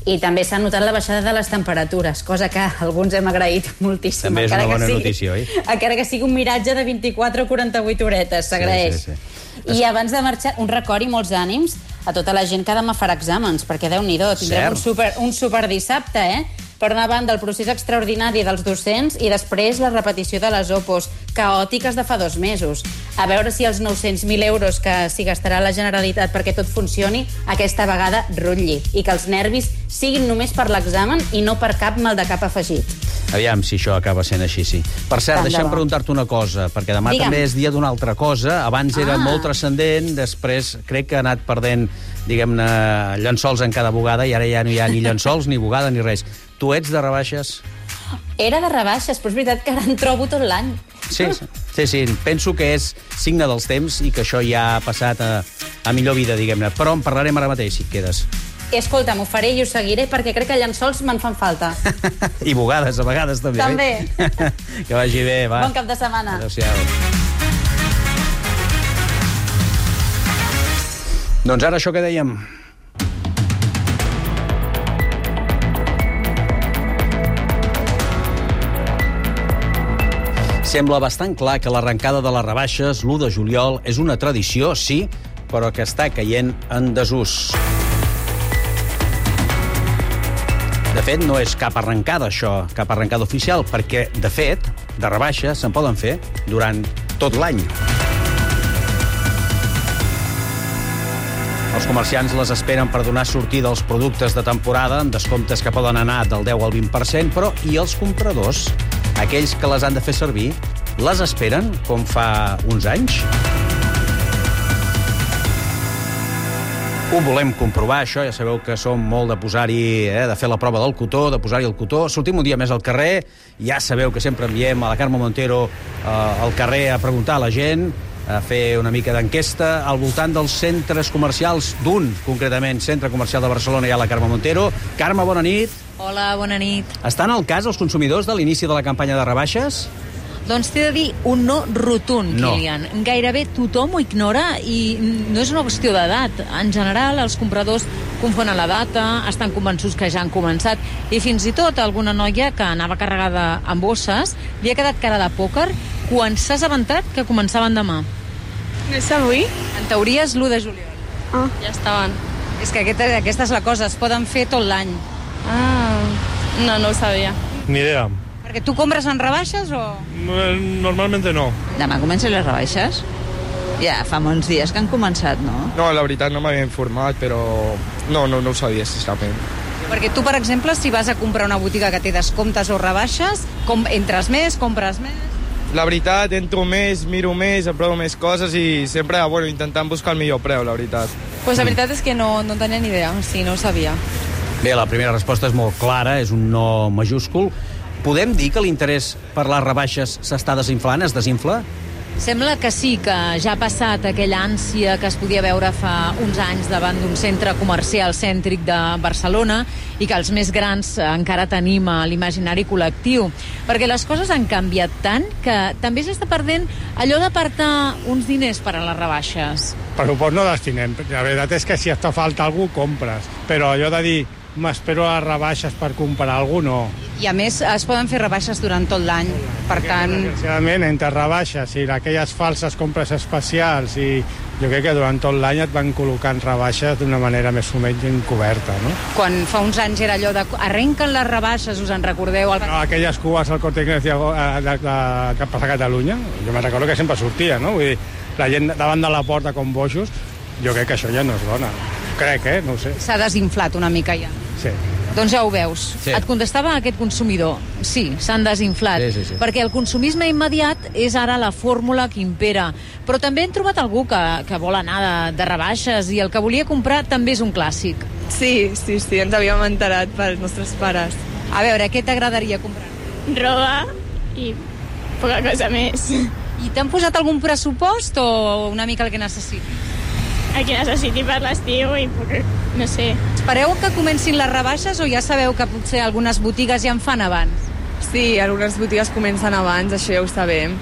I també s'ha notat la baixada de les temperatures, cosa que alguns hem agraït moltíssim. També és una bona notícia, oi? Encara que sigui un miratge de 24 o 48 horetes, s'agraeix. Sí. I abans de marxar, un record i molts ànims a tota la gent que demà farà exàmens, perquè Déu-n'hi-do, tindrem un super dissabte, Per una banda, el procés extraordinari dels docents i després la repetició de les opos caòtiques de fa 2 mesos. A veure si els 900.000 euros que s'hi gastarà la Generalitat perquè tot funcioni aquesta vegada rutlli i que els nervis siguin només per l'examen i no per cap mal de cap afegit. Aviam si això acaba sent així, sí. Per cert, deixa'm preguntar-te una cosa, perquè demà també és dia d'una altra cosa. Abans era molt transcendent, després crec que ha anat perdent, diguem-ne, llençols en cada bugada i ara ja no hi ha ni llençols, ni bugada, ni res. Tu ets de rebaixes? Era de rebaixes, però és veritat que ara en trobo tot l'any. Sí. Penso que és signe dels temps i que això ja ha passat a millor vida, diguem-ne. Però en parlarem ara mateix, si et quedes. Escolta, m'ho faré i ho seguiré perquè crec que llençols me'n fan falta. I bugades, a vegades, també. També. Que vagi bé, va. Bon cap de setmana. Adéu-siau. Doncs ara això que dèiem. Sembla bastant clar que l'arrencada de les rebaixes l'1 de juliol és una tradició, sí, però que està caient en desús. De fet, no és cap arrencada, això, cap arrencada oficial, perquè, de fet, de rebaixes se'n poden fer durant tot l'any. Els comerciants les esperen per donar sortida als productes de temporada, amb descomptes que poden anar del 10 al 20%, però i els compradors, aquells que les han de fer servir, les esperen com fa uns anys? Ho volem comprovar, això, ja sabeu que som molt de posar-hi, de fer la prova del cotó, de posar-hi el cotó. Sortim un dia més al carrer, ja sabeu que sempre enviem a la Carme Montero al carrer a preguntar a la gent, a fer una mica d'enquesta al voltant dels centres comercials, d'un, concretament, centre comercial de Barcelona, hi ha la Carme Montero. Carme, bona nit. Hola, bona nit. Estan al cas els consumidors de l'inici de la campanya de rebaixes? Doncs t'he de dir un no rotund, Kilian. Gairebé tothom ho ignora i no és una qüestió d'edat. En general, els compradors confonen la data, estan convençuts que ja han començat i fins i tot alguna noia que anava carregada amb bosses li ha quedat cara de pòquer quan s'ha assabentat que començaven demà. No és avui? En teoria és l'1 de juliol. Ah, ja estaven. És que aquesta és la cosa, es poden fer tot l'any. Ah, no ho sabia. Ni idea. Perquè tu compres en rebaixes o...? Normalmente no. Demà comencen les rebaixes? Ja fa molts dies que han començat, no? No, la veritat no m'havia informat, però no ho sabia, sincerament. Perquè tu, per exemple, si vas a comprar una botiga que té descomptes o rebaixes, entres més, compres més... La veritat, entro més, miro més, em provo més coses i sempre, intentant buscar el millor preu, la veritat. Pues la veritat és que no tenia ni idea, sí, no ho sabia. Bé, la primera resposta és molt clara, és un no majúscul. Podem dir que l'interès per les rebaixes s'està desinflant, es desinfla? Sembla que sí, que ja ha passat aquella ànsia que es podia veure fa uns anys davant d'un centre comercial cèntric de Barcelona i que els més grans encara tenim a l'imaginari col·lectiu. Perquè les coses han canviat tant que també s'està perdent allò d'apartar uns diners per a les rebaixes. Pressupost no destinem. La veritat és que si et fa falta algú, compres. Però allò de dir m'espero a rebaixes per comprar alguna no. I a més es poden fer rebaixes durant tot l'any, per tant... Desgraciadament, entre rebaixes i aquelles falses compres especials i jo crec que durant tot l'any et van col·locant rebaixes d'una manera més o menys encoberta, no? Quan fa uns anys era allò de arrenquen les rebaixes, us en recordeu? No, aquelles cubes al Corte Inglés que passa a Catalunya, jo me'n recordo que sempre sortia, no? Vull dir, la gent davant de la porta com boixos, jo crec que això ja no es dona. Crec, no ho sé. S'ha desinflat una mica ja. Sí. Doncs ja ho veus. Sí. Et contestava aquest consumidor. Sí, s'han desinflat. Sí. Perquè el consumisme immediat és ara la fórmula que impera. Però també hem trobat algú que vol anar de rebaixes i el que volia comprar també és un clàssic. Sí, ens havíem enterat pels nostres pares. A veure, què t'agradaria comprar? Roba i poca cosa més. I t'han posat algun pressupost o una mica el que necessitis? El que necessiti per l'estiu i no sé. Espereu que comencin les rebaixes o ja sabeu que potser algunes botigues ja en fan abans? Sí, algunes botigues comencen abans, això ja ho sabem.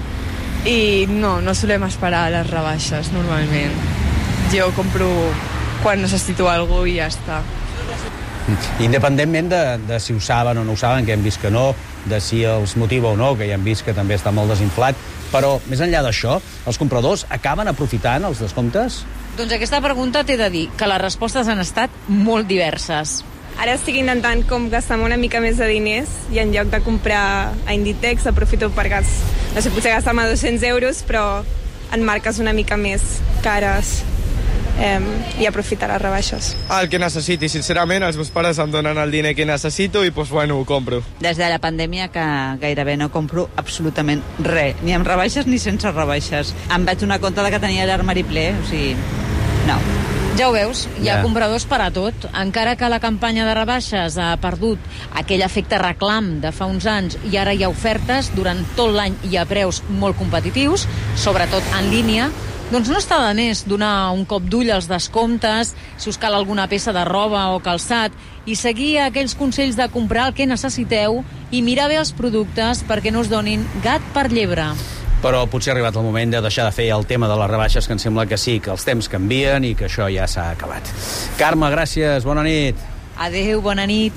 I no solem esperar les rebaixes, normalment. Jo compro quan necessito alguna cosa i ja està. Independentment de si ho saben o no ho saben, que hem vist que no, de si els motiva o no, que ja hem vist que també està molt desinflat, però més enllà d'això, els compradors acaben aprofitant els descomptes? Doncs aquesta pregunta t'he de dir que les respostes han estat molt diverses. Ara estic intentant com gastar-me una mica més de diners i en lloc de comprar a Inditex aprofito per potser gastar-me 200 euros, però en marques una mica més cares i aprofitar les rebaixes. El que necessiti, sincerament, els meus pares em donen el diner que necessito i, doncs, bueno, ho compro. Des de la pandèmia que gairebé no compro absolutament res, ni amb rebaixes ni sense rebaixes. Em vaig donar compte que tenia l'armari ple, o sigui, no. Ja ho veus, hi ha compradors per a tot. Encara que la campanya de rebaixes ha perdut aquell efecte reclam de fa uns anys i ara hi ha ofertes, durant tot l'any hi ha preus molt competitius, sobretot en línia, doncs no està de més donar un cop d'ull als descomptes, si us cal alguna peça de roba o calçat, i seguir aquells consells de comprar el que necessiteu i mirar bé els productes perquè no us donin gat per llebre. Però potser ha arribat el moment de deixar de fer el tema de les rebaixes, que em sembla que sí, que els temps canvien i que això ja s'ha acabat. Carme, gràcies, bona nit. Adéu, bona nit.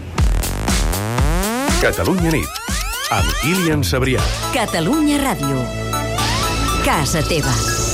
Catalunya nit, amb Kilian Sabrià. Catalunya Ràdio. Casa teva.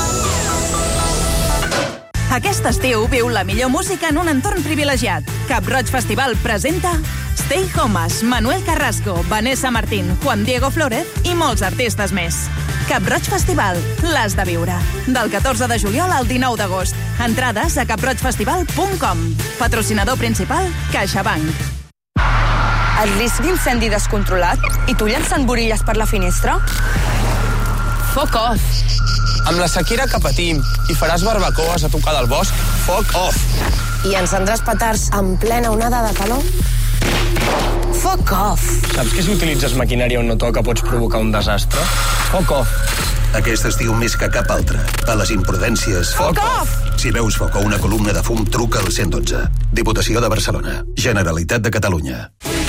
Aquest estiu viu la millor música en un entorn privilegiat. Cap Roig Festival presenta Stay Homes, Manuel Carrasco, Vanessa Martín, Juan Diego Flórez i molts artistes més. Cap Roig Festival, l'has de viure. Del 14 de juliol al 19 d'agost. Entrades a caproigfestival.com. Patrocinador principal, CaixaBank. El risc d'incendi descontrolat i tu llançant borilles per la finestra? Foc off! Amb la sequera que patim i faràs barbacoes a tocar del bosc, foc off! I encendràs petards en plena onada de calor? Foc off! Saps que si utilitzes maquinària on no toca pots provocar un desastre? Foc off! Aquest estiu més que cap altre. A les imprudències... Foc off! Si veus foc o una columna de fum, truca al 112. Diputació de Barcelona. Generalitat de Catalunya.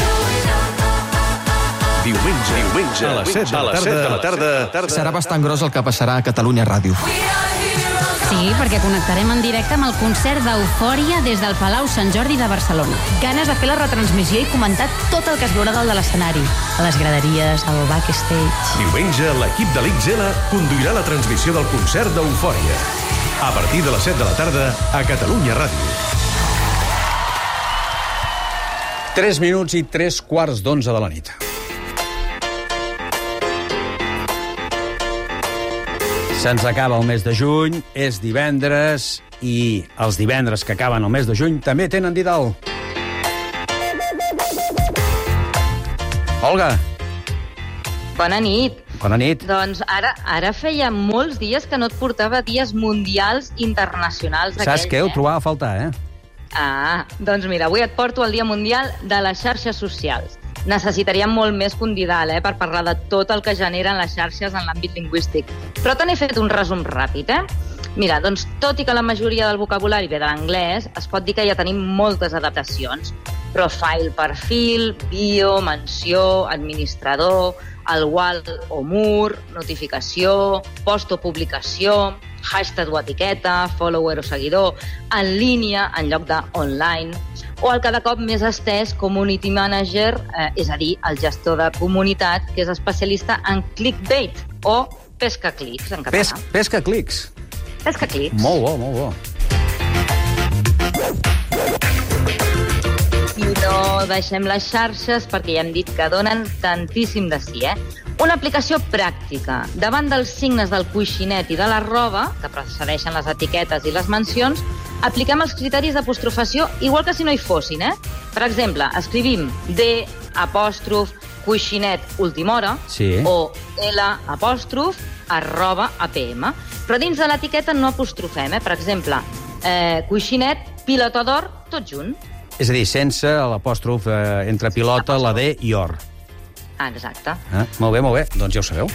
Diumenge a les 7 de la tarda. Serà bastant gros el que passarà a Catalunya Ràdio. Sí, perquè connectarem en directe amb el concert d'Eufòria des del Palau Sant Jordi de Barcelona. Ganes de fer la retransmissió i comentar tot el que es veurà dalt de l'escenari. A les graderies, al backstage... Diumenge, l'equip de l'XL conduirà la transmissió del concert d'Eufòria. A partir de les 7 de la tarda, a Catalunya Ràdio. 3 minuts i 3:15 de la nit. Se'ns acaba el mes de juny, és divendres, i els divendres que acaben el mes de juny també tenen Didal. Olga. Bona nit. Bona nit. Doncs ara feia molts dies que no et portava dies mundials internacionals d'aquells. Saps què? Ho trobava a faltar, Doncs mira, avui et porto el Dia Mundial de les Xarxes Socials. Necessitaríem molt més que un Didal, per parlar de tot el que generen les xarxes en l'àmbit lingüístic. Però te n'he fet un resum ràpid, Mira, doncs, tot i que la majoria del vocabulari ve de l'anglès, es pot dir que ja tenim moltes adaptacions. Profile, perfil, bio, menció, administrador, el wall o mur, notificació, post o publicació, hashtag o etiqueta, follower o seguidor, en línia en lloc de online, o el cada cop més estès community manager, és a dir, el gestor de comunitat, que és especialista en clickbait o pesca-clics, en català. Pesca-clics. Pesca-clics. Molt bo, molt bo. I no deixem les xarxes perquè ja hem dit que donen tantíssim de sí, Una aplicació pràctica. Davant dels signes del coixinet i de la roba, que precedeixen les etiquetes i les mencions, apliquem els criteris d'apostrofació igual que si no hi fossin, Per exemple, escrivim D, apòstrof, coixinet, última hora, o L, apòstrof, arroba, APM. Però dins de l'etiqueta no apostrofem, Per exemple, coixinet, pilota d'or, tot junt. És a dir, sense l'apòstrof entre pilota, la D i or. Exacte. Molt bé, doncs ja ho sabeu.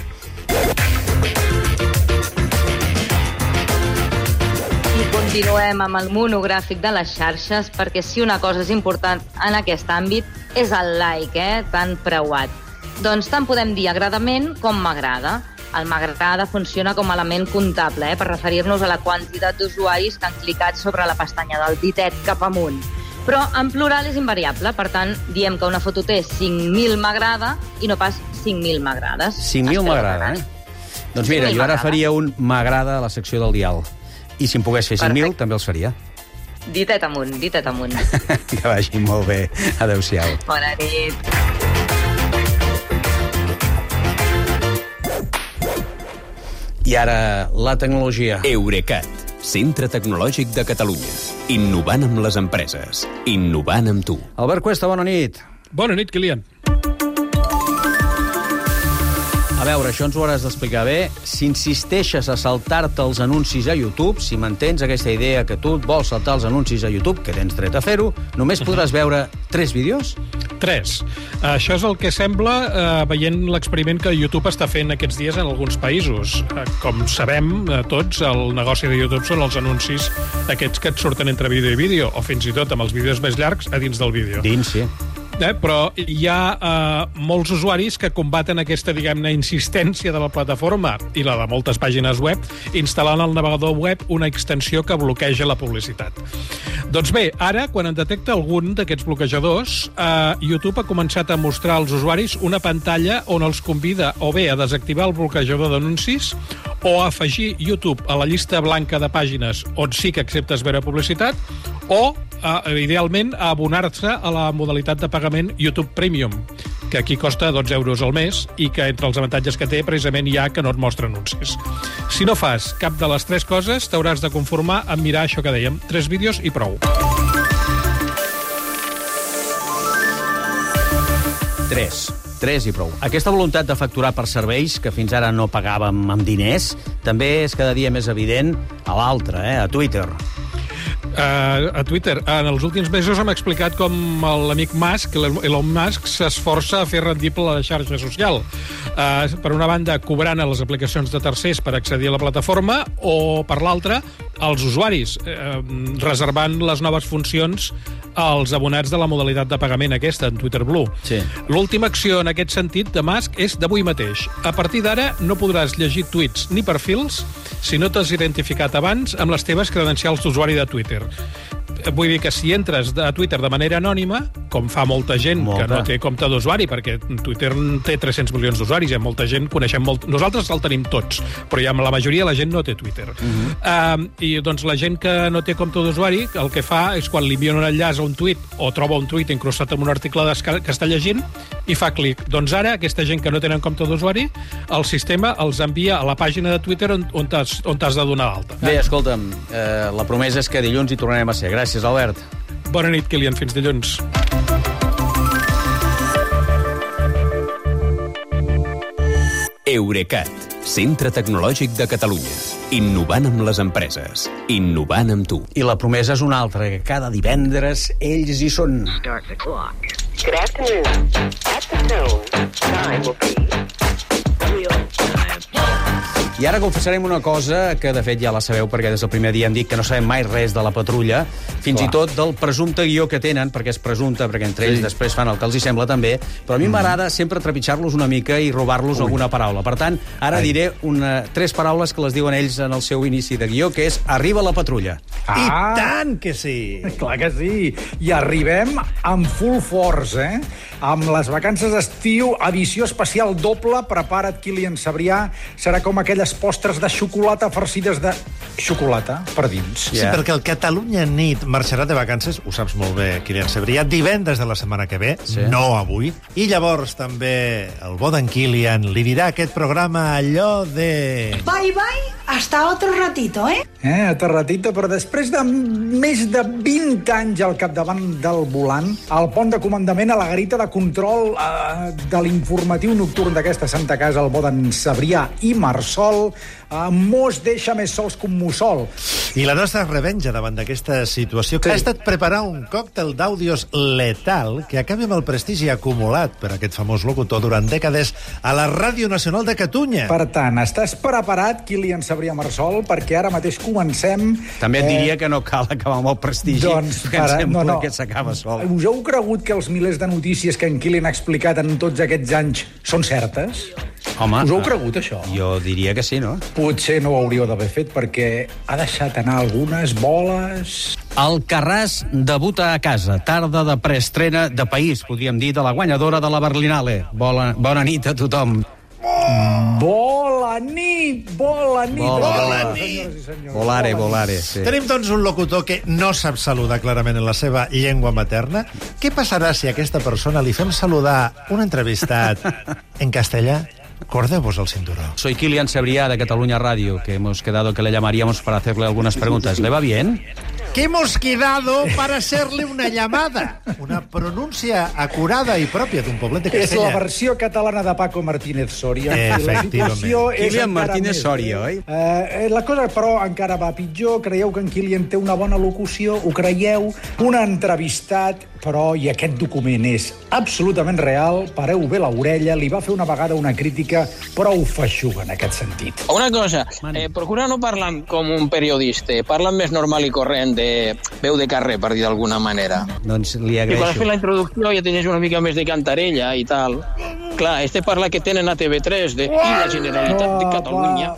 I continuem amb el monogràfic de les xarxes, perquè si una cosa és important en aquest àmbit és el like, tan preuat. Doncs tant podem dir agradament com m'agrada. El m'agrada funciona com a element comptable, per referir-nos a la quantitat d'usuaris que han clicat sobre la pestanya del ditet cap amunt. Però en plural és invariable, per tant, diem que una foto té 5.000 m'agrada i no pas 5.000 m'agrades. 5.000 m'agrada, Doncs mira, jo ara faria un m'agrada a la secció del dial. I si em pogués fer 5.000, també els faria. Ditet amunt, ditet amunt. Que vagi molt bé. Adéu-siau. Bona nit. I ara, la tecnologia. Eurecat, centre tecnològic de Catalunya. Innovant amb les empreses. Innovant amb tu. Albert Cuesta, bona nit. Bona nit, Kilian. A veure, això ens ho hauràs d'explicar bé. Si insisteixes a saltar-te els anuncis a YouTube, si mantens aquesta idea que tu vols saltar els anuncis a YouTube, que tens dret a fer-ho, només podràs veure 3 vídeos? 3. Això és el que sembla veient l'experiment que YouTube està fent aquests dies en alguns països. Com sabem tots, el negoci de YouTube són els anuncis aquests que et surten entre vídeo i vídeo, o fins i tot amb els vídeos més llargs a dins del vídeo. Dins, sí. Però hi ha molts usuaris que combaten aquesta, diguem-ne, insistència de la plataforma i la de moltes pàgines web, instal·lant al navegador web una extensió que bloqueja la publicitat. Doncs bé, ara, quan en detecta algun d'aquests bloquejadors, YouTube ha començat a mostrar als usuaris una pantalla on els convida o bé a desactivar el bloquejador d'anuncis o a afegir YouTube a la llista blanca de pàgines on sí que acceptes veure publicitat o, idealment, a abonar-se a la modalitat de pagament YouTube Premium, que aquí costa 12 euros al mes i que entre els avantatges que té precisament hi ha que no et mostra anuncis. Si no fas cap de les 3 coses, t'hauràs de conformar amb mirar això que dèiem, 3 vídeos i prou. 3 i prou. Aquesta voluntat de facturar per serveis, que fins ara no pagàvem amb diners, també és cada dia més evident a l'altre, a Twitter. A Twitter. En els últims mesos hem explicat com l'amic Musk, Elon Musk, s'esforça a fer rendible la xarxa social. Per una banda, cobrant a les aplicacions de tercers per accedir a la plataforma, o, per l'altra, als usuaris, reservant les noves funcions als abonats de la modalitat de pagament aquesta, en Twitter Blue. Sí. L'última acció en aquest sentit de Musk és d'avui mateix. A partir d'ara no podràs llegir tuits ni perfils si no t'has identificat abans amb les teves credencials d'usuari de Twitter. Vull dir que si entres a Twitter de manera anònima, com fa molta gent que no té compte d'usuari, perquè Twitter té 300 milions d'usuaris, hi ha molta gent, coneixem molt... Nosaltres el tenim tots, però ja la majoria la gent no té Twitter. I doncs la gent que no té compte d'usuari, el que fa és quan li envien un enllaç a un tuit o troba un tuit incrustat en un article que està llegint i fa clic. Doncs ara, aquesta gent que no tenen compte d'usuari, el sistema els envia a la pàgina de Twitter on t'has de donar d'alta. Bé, escolta'm, la promesa és que dilluns hi tornarem a ser. Gràcies, Albert. Bona nit, Kilian. Fins dilluns. Eurecat, centre tecnològic de Catalunya. Innovant amb les empreses. Innovant amb tu. I la promesa és una altra, que cada divendres ells hi són. Start the clock. Good afternoon. At the tone, time will be real time. I ara confessarem una cosa que, de fet, ja la sabeu, perquè des del primer dia hem dit que no sabem mai res de la patrulla, fins i tot del presumpte guió que tenen, perquè és presumpte, perquè entre ells després fan el que els hi sembla també, però a mi m'agrada sempre trepitjar-los una mica i robar-los alguna paraula. Per tant, ara diré 3 paraules que les diuen ells en el seu inici de guió, que és arriba la patrulla. I tant que sí! Clar que sí! I arribem amb full force, Amb les vacances d'estiu, edició especial doble, prepara't, Kilian Sabrià, serà com aquelles postres de xocolata farcides de xocolata per dins. Sí, perquè el Catalunya Nit marxarà de vacances, ho saps molt bé, Kilian Sabrià, divendres de la setmana que ve, no avui, i llavors també el bo d'en Kilian li dirà a aquest programa allò de... Bye, bye, hasta otro ratito, Otro ratito, però després de més de 20 anys al capdavant del volant, al pont de comandament, a la garita de control de l'informatiu nocturn d'aquesta santa casa, el bo d'en Sabrià i Marsol, mos deixa més sols que un mussol. I la nostra revenja davant d'aquesta situació ha estat preparar un còctel d'àudios letal que acabi amb el prestigi acumulat per aquest famós locutor durant dècades a la Ràdio Nacional de Catalunya. Per tant, estàs preparat, Kilian Sabrià Marsol, perquè ara mateix comencem... També et diria que no cal acabar amb el prestigi, doncs, que em sembla que s'acaba sol. Us heu cregut que els milers de notícies que en Kilian ha explicat en tots aquests anys són certes? Home, us ho heu cregut, això? Jo diria que sí, no? Potser no ho hauríeu d'haver fet perquè ha deixat anar algunes boles... Alcarràs debuta a casa. Tarda de preestrena de país, podríem dir, de la guanyadora de la Berlinale. Bona nit a tothom. Bona nit! Volare, sí. Tenim, doncs, un locutor que no sap saludar clarament en la seva llengua materna. Què passarà si a aquesta persona li fem saludar un entrevistat en castellà? Cordeu-vos el cinturó. Soy Kilian Cebrià, de Cataluña Radio, que hemos quedado que le llamaríamos para hacerle algunas preguntas. ¿Le va bien? Que hemos quedado para hacerle una llamada. Una pronuncia acurada i pròpia d'un poblet de Castella. És la versió catalana de Paco Martínez Soria. Efectivament. Kilian Martínez Soria, oi? La cosa, però, encara va pitjor. Creieu que en Kilian té una bona locució? Ho creieu? Un entrevistat, però, i aquest document és absolutament real, pareu bé l'orella, li va fer una vegada una crítica prou feixuga en aquest sentit. Una cosa, procura no parlar com un periodista, parla més normal i corrent, de veu de carrer, per dir d'alguna manera. Doncs li I quan has agraeixo. fet la introducció ja tenies una mica més de cantarella i tal. Clar, parla que tenen a TV3 i la Generalitat de Catalunya.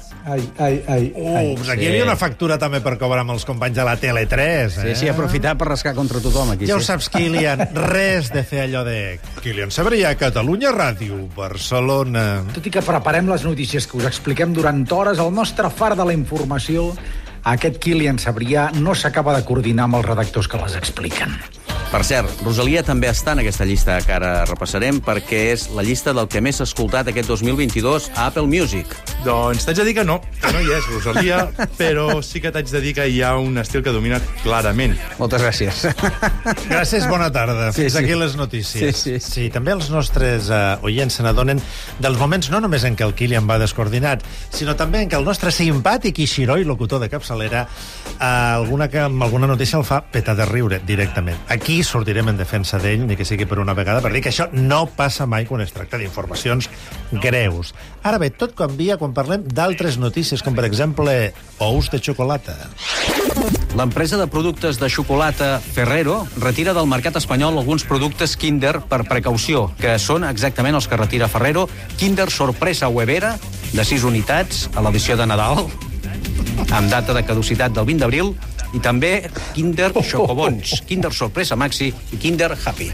Pues aquí hi havia una factura també per cobrar amb els companys de la Tele3. Sí, aprofitar per rascar contra tothom aquí. Ja ho saps, Kilian, res de fer allò de... Kilian Cebrià, Catalunya Ràdio, Barcelona... Tot i que preparem les notícies que us expliquem durant hores, el nostre far de la informació, aquest Kilian Cebrià no s'acaba de coordinar amb els redactors que les expliquen. Per cert, Rosalia també està en aquesta llista que ara repassarem, perquè és la llista del que més s'ha escoltat aquest 2022 a Apple Music. Doncs t'haig de dir que no hi és Rosalia, però sí que t'haig de dir que hi ha un estil que domina clarament. Moltes gràcies. Gràcies, bona tarda. Fins aquí les notícies. Sí, també els nostres oients se n'adonen dels moments no només en què el Kilian va descoordinat, sinó també en què el nostre simpàtic i xiroi locutor de capçalera amb alguna notícia el fa petar de riure directament. Aquí sortirem en defensa d'ell, ni que sigui per una vegada, per dir que això no passa mai quan es tracta d'informacions greus. Ara bé, tot canvia quan parlem d'altres notícies, com per exemple ous de xocolata. L'empresa de productes de xocolata Ferrero retira del mercat espanyol alguns productes Kinder per precaució, que són exactament els que retira Ferrero. Kinder Sorpresa Huevera, de 6 unitats, a l'edició de Nadal, amb data de caducitat del 20 d'abril, i també Kinder Chocobons, Kinder Sorpresa Maxi i Kinder Happy.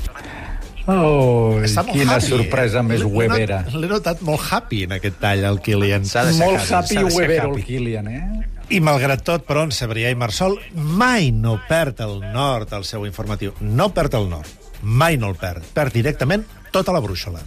Quina sorpresa més huevera. L'he notat molt happy en aquest tall, el Kilian. Molt happy huevero, el Kilian, I malgrat tot, però, en Cebrià i Marsol mai no perd el nord al seu informatiu. No perd el nord. Mai no el perd. Perd directament tota la brúixola.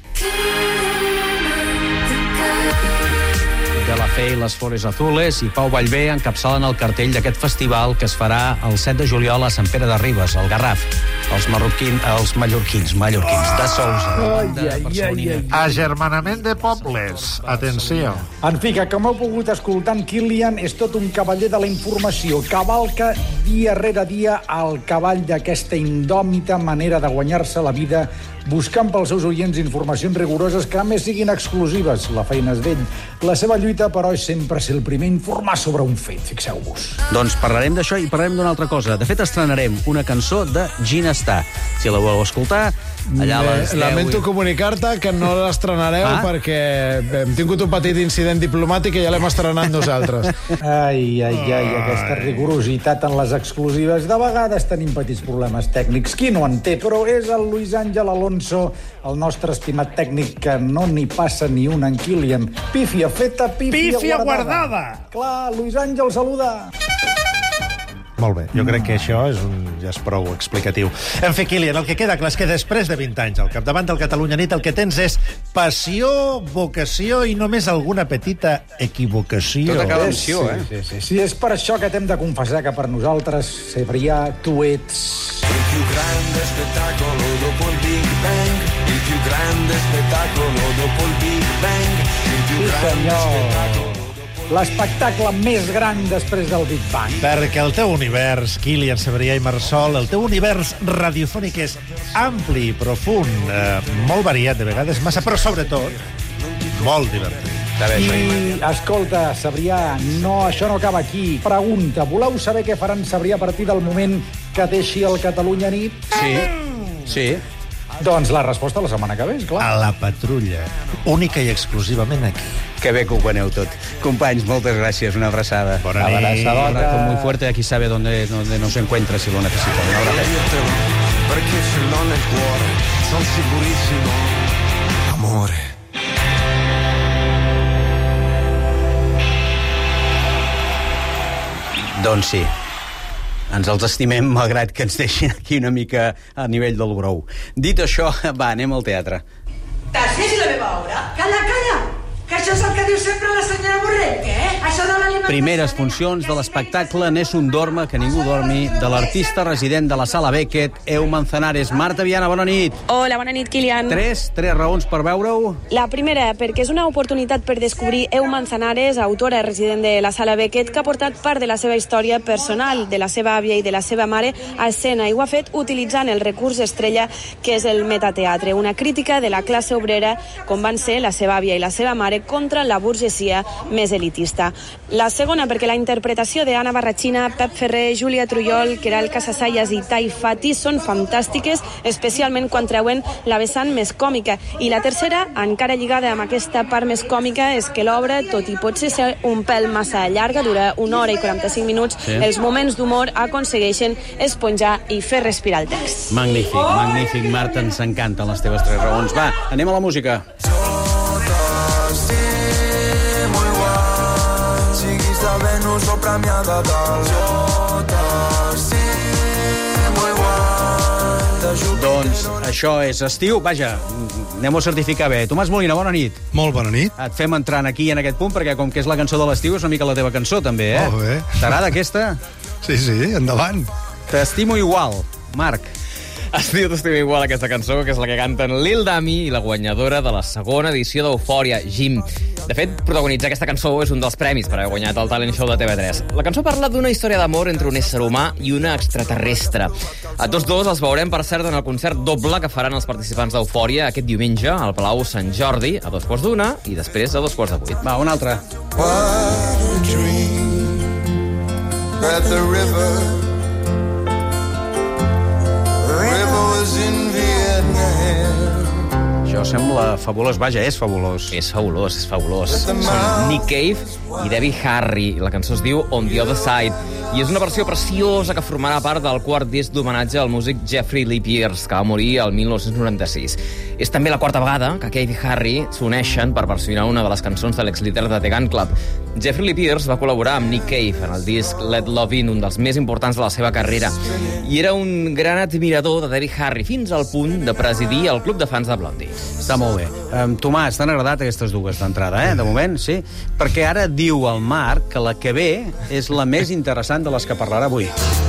De la Fe i les Flores Azules i Pau Vallvé encapçalen el cartell d'aquest festival que es farà el 7 de juliol a Sant Pere de Ribes, al Garraf. Els mallorquins de Sousa. Agermanament de pobles. Atenció. En fi, que com heu pogut escoltar, en Kilian és tot un cavaller de la informació. Cavalca dia rere dia al cavall d'aquesta indòmita manera de guanyar-se la vida, buscant pels seus oients informacions rigoroses que a més siguin exclusives. La feina és d'ell. La seva lluita, però, és sempre ser el primer a informar sobre un fet, fixeu-vos. Doncs parlarem d'això i parlarem d'una altra cosa. De fet, estrenarem una cançó de Ginestar. Si la voleu escoltar, allà a les 10... Lamento comunicar-te que no l'estrenareu perquè hem tingut un petit incident diplomàtic i ja l'hem estrenat nosaltres. Ai, aquesta rigorositat en les exclusives. De vegades tenim petits problemes tècnics. Qui no en té? Però és el Luis Ángel Alonso, el nostre estimat tècnic, que no n'hi passa ni un en Kilian. Pífia feta, pífia guardada. Clar, Luis Ángel, saluda. Molt bé, jo crec que això ja és prou explicatiu. En fi, Kilian, el que queda clar és que després de 20 anys al capdavant del Catalunya Nit el que tens és passió, vocació i només alguna petita equivocació. Tot acaba amb sió, Sí, és per això que t'hem de confessar que per nosaltres, Cebrià, tu ets... Il più grande spettacolo dopo il Big Bang, il più grande spettacolo dopo il Big Bang, il più grande spettacolo... L'espectacle més gran després del Big Bang. Perquè el teu univers, Kilian Cebrià i Marsol, el teu univers radiofònic és ampli i profund, molt variat de vegades, massa, però sobretot molt divertit. I, escolta, Cebrià, això no acaba aquí. Pregunta, voleu saber què faran Cebrià a partir del moment que deixi el Catalunya Nit? Sí. Doncs la resposta la setmana que ve, esclar. A la patrulla. Única i exclusivament aquí. Que bé que ho guaneu tot. Companys, moltes gràcies, una abraçada. Bona nit. Un abrazo muy fuerte, aquí sabe dónde nos encuentra si lo necesita. Un abrazo. Perché ce l'ho nel cuore, sono sicurissimo. Amore. Doncs sí, ens els estimem, malgrat que ens deixin aquí una mica a nivell del brou. Dit això, va, anem al teatre. Tarcés i la meva obra? Calla, calla! Que això és el que diu sempre la senyora Borrell, què? Això de l'alimentació... Primeres funcions de l'espectacle N'és un dorma que ningú dormi, de l'artista resident de la Sala Beckett, Eu Manzanares. Marta Viana, bona nit. Hola, bona nit, Kilian. Tres raons per veure-ho. La primera, perquè és una oportunitat per descobrir Eu Manzanares, autora resident de la Sala Beckett, que ha portat part de la seva història personal, de la seva àvia i de la seva mare, a escena, i ho ha fet utilitzant el recurs estrella que és el metateatre, una crítica de la classe obrera, com van ser la seva àvia i la seva mare, contra la burgesia més elitista. La segona, perquè la interpretació d'Anna Barrachina, Pep Ferrer, Júlia Trullol, Queralt Casasallas i Tai Fati són fantàstiques, especialment quan treuen la vessant més còmica. I la tercera, encara lligada amb aquesta part més còmica, és que l'obra, tot i potser ser un pèl massa llarga, dura 1 hora i 45 minuts, sí. Els moments d'humor aconsegueixen esponjar i fer respirar el text. Magnífic, magnífic, Marta, ens encanten les teves 3 raons. Va, anem a la música. Venus sopra mia dalt. Doncs això és estiu. Vaja, anem-ho a certificar bé. Tomàs Molina, bona nit. Molt bona nit. Et fem entrar aquí en aquest punt, perquè com que és la cançó de l'estiu, és una mica la teva cançó, també, eh? Molt bé. T'agrada aquesta? Sí, endavant. T'estimo igual, Marc. T'estimo igual aquesta cançó, que és la que canten Lil Dami i la guanyadora de la segona edició d'Eufòria, Jim. De fet, protagonitzar aquesta cançó és un dels premis per haver guanyat el Talent Show de TV3. La cançó parla d'una història d'amor entre un ésser humà i una extraterrestre. A tots dos els veurem, per cert, en el concert doble que faran els participants d'Eufòria aquest diumenge al Palau Sant Jordi, a 2:45 i després a 2:45. Va, una altra. What a dream at the river was in Vietnam. Això sembla fabulós. Vaja, és fabulós. És fabulós, és fabulós. Són Nick Cave i Debbie Harry. La cançó es diu On the Other Side. I és una versió preciosa que formarà part del quart disc d'homenatge al músic Jeffrey Lee Pierce, que va morir el 1996. És també la quarta vegada que Cave i Harry s'uneixen per versionar una de les cançons de l'exlíder de The Gun Club. Jeffrey Lee Pierce va col·laborar amb Nick Cave en el disc Let Love In, un dels més importants de la seva carrera. I era un gran admirador de Debbie Harry, fins al punt de presidir el club de fans de Blondie. Està molt bé. Tomàs, t'han agradat aquestes dues d'entrada, eh? De moment, sí. Perquè ara diu el Marc que la que ve és la més interessant de les que parlarà avui.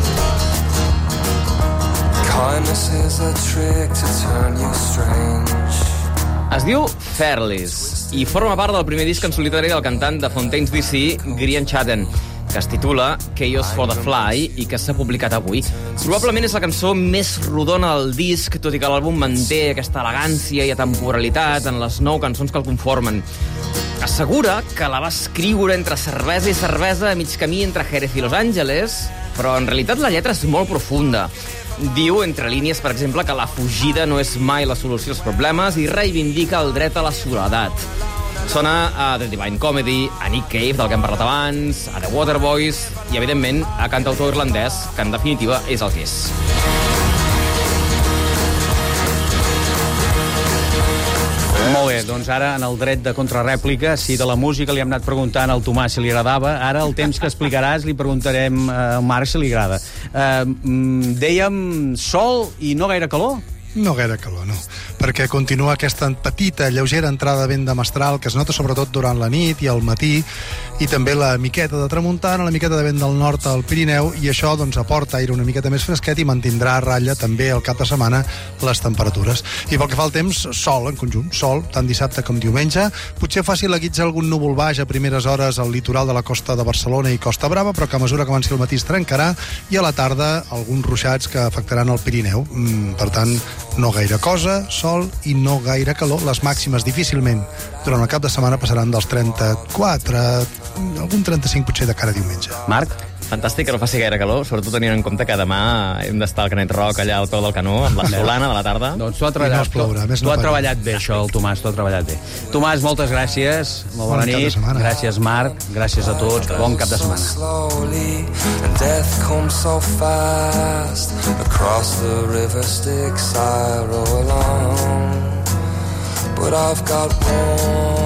Es diu Fearless i forma part del primer disc en solitari del cantant de Fontaines DC, Grian Chaden, que es titula Chaos for the Fly i que s'ha publicat avui. Probablement és la cançó més rodona del disc, tot i que l'àlbum manté aquesta elegància i atemporalitat en les 9 cançons que el conformen. Assegura que la va escriure entre cervesa i cervesa a mig camí entre Jerez i Los Angeles, però en realitat la lletra és molt profunda. Diu, entre línies, per exemple, que la fugida no és mai la solució als problemes i reivindica el dret a la soledat. Sona a The Divine Comedy, a Nick Cave, del que hem parlat abans, a The Waterboys i, evidentment, a cantautor irlandès, que en definitiva és el que és. Molt bé, doncs ara en el dret de contrarèplica, si de la música li hem anat preguntant al Tomàs si li agradava, ara el temps que explicaràs li preguntarem al Marc si li agrada. Dèiem sol i no gaire calor? No gaire calor, no. Perquè continua aquesta petita, lleugera entrada de vent de mestral que es nota sobretot durant la nit i al matí, i també la miqueta de tramuntana, la miqueta de vent del nord al Pirineu, i això doncs aporta aire una miqueta més fresquet i mantindrà a ratlla també el cap de setmana les temperatures. I pel que fa al temps, sol en conjunt, sol, tant dissabte com diumenge. Potser faci la guitza algun núvol baix a primeres hores al litoral de la costa de Barcelona i Costa Brava, però que a mesura que avanci el matí es trencarà, i a la tarda alguns ruixats que afectaran el Pirineu. Per tant, no gaire cosa, sol i no gaire calor. Les màximes difícilment durant el cap de setmana passaran dels 34, algun 35 potser de cara a diumenge. Marc? Fantàstic que no faci gaire calor, sobretot tenint en compte que demà hem d'estar al Canet Roc, allà al peu del canó, amb la solana de la tarda. Doncs tu has treballat bé, això, el Tomàs, tu has treballat bé. Tomàs, moltes gràcies, molt bona nit. Gràcies, Marc, gràcies a tots, bon cap de setmana. And death comes so fast. Across the river Styx I roll along, but I've got one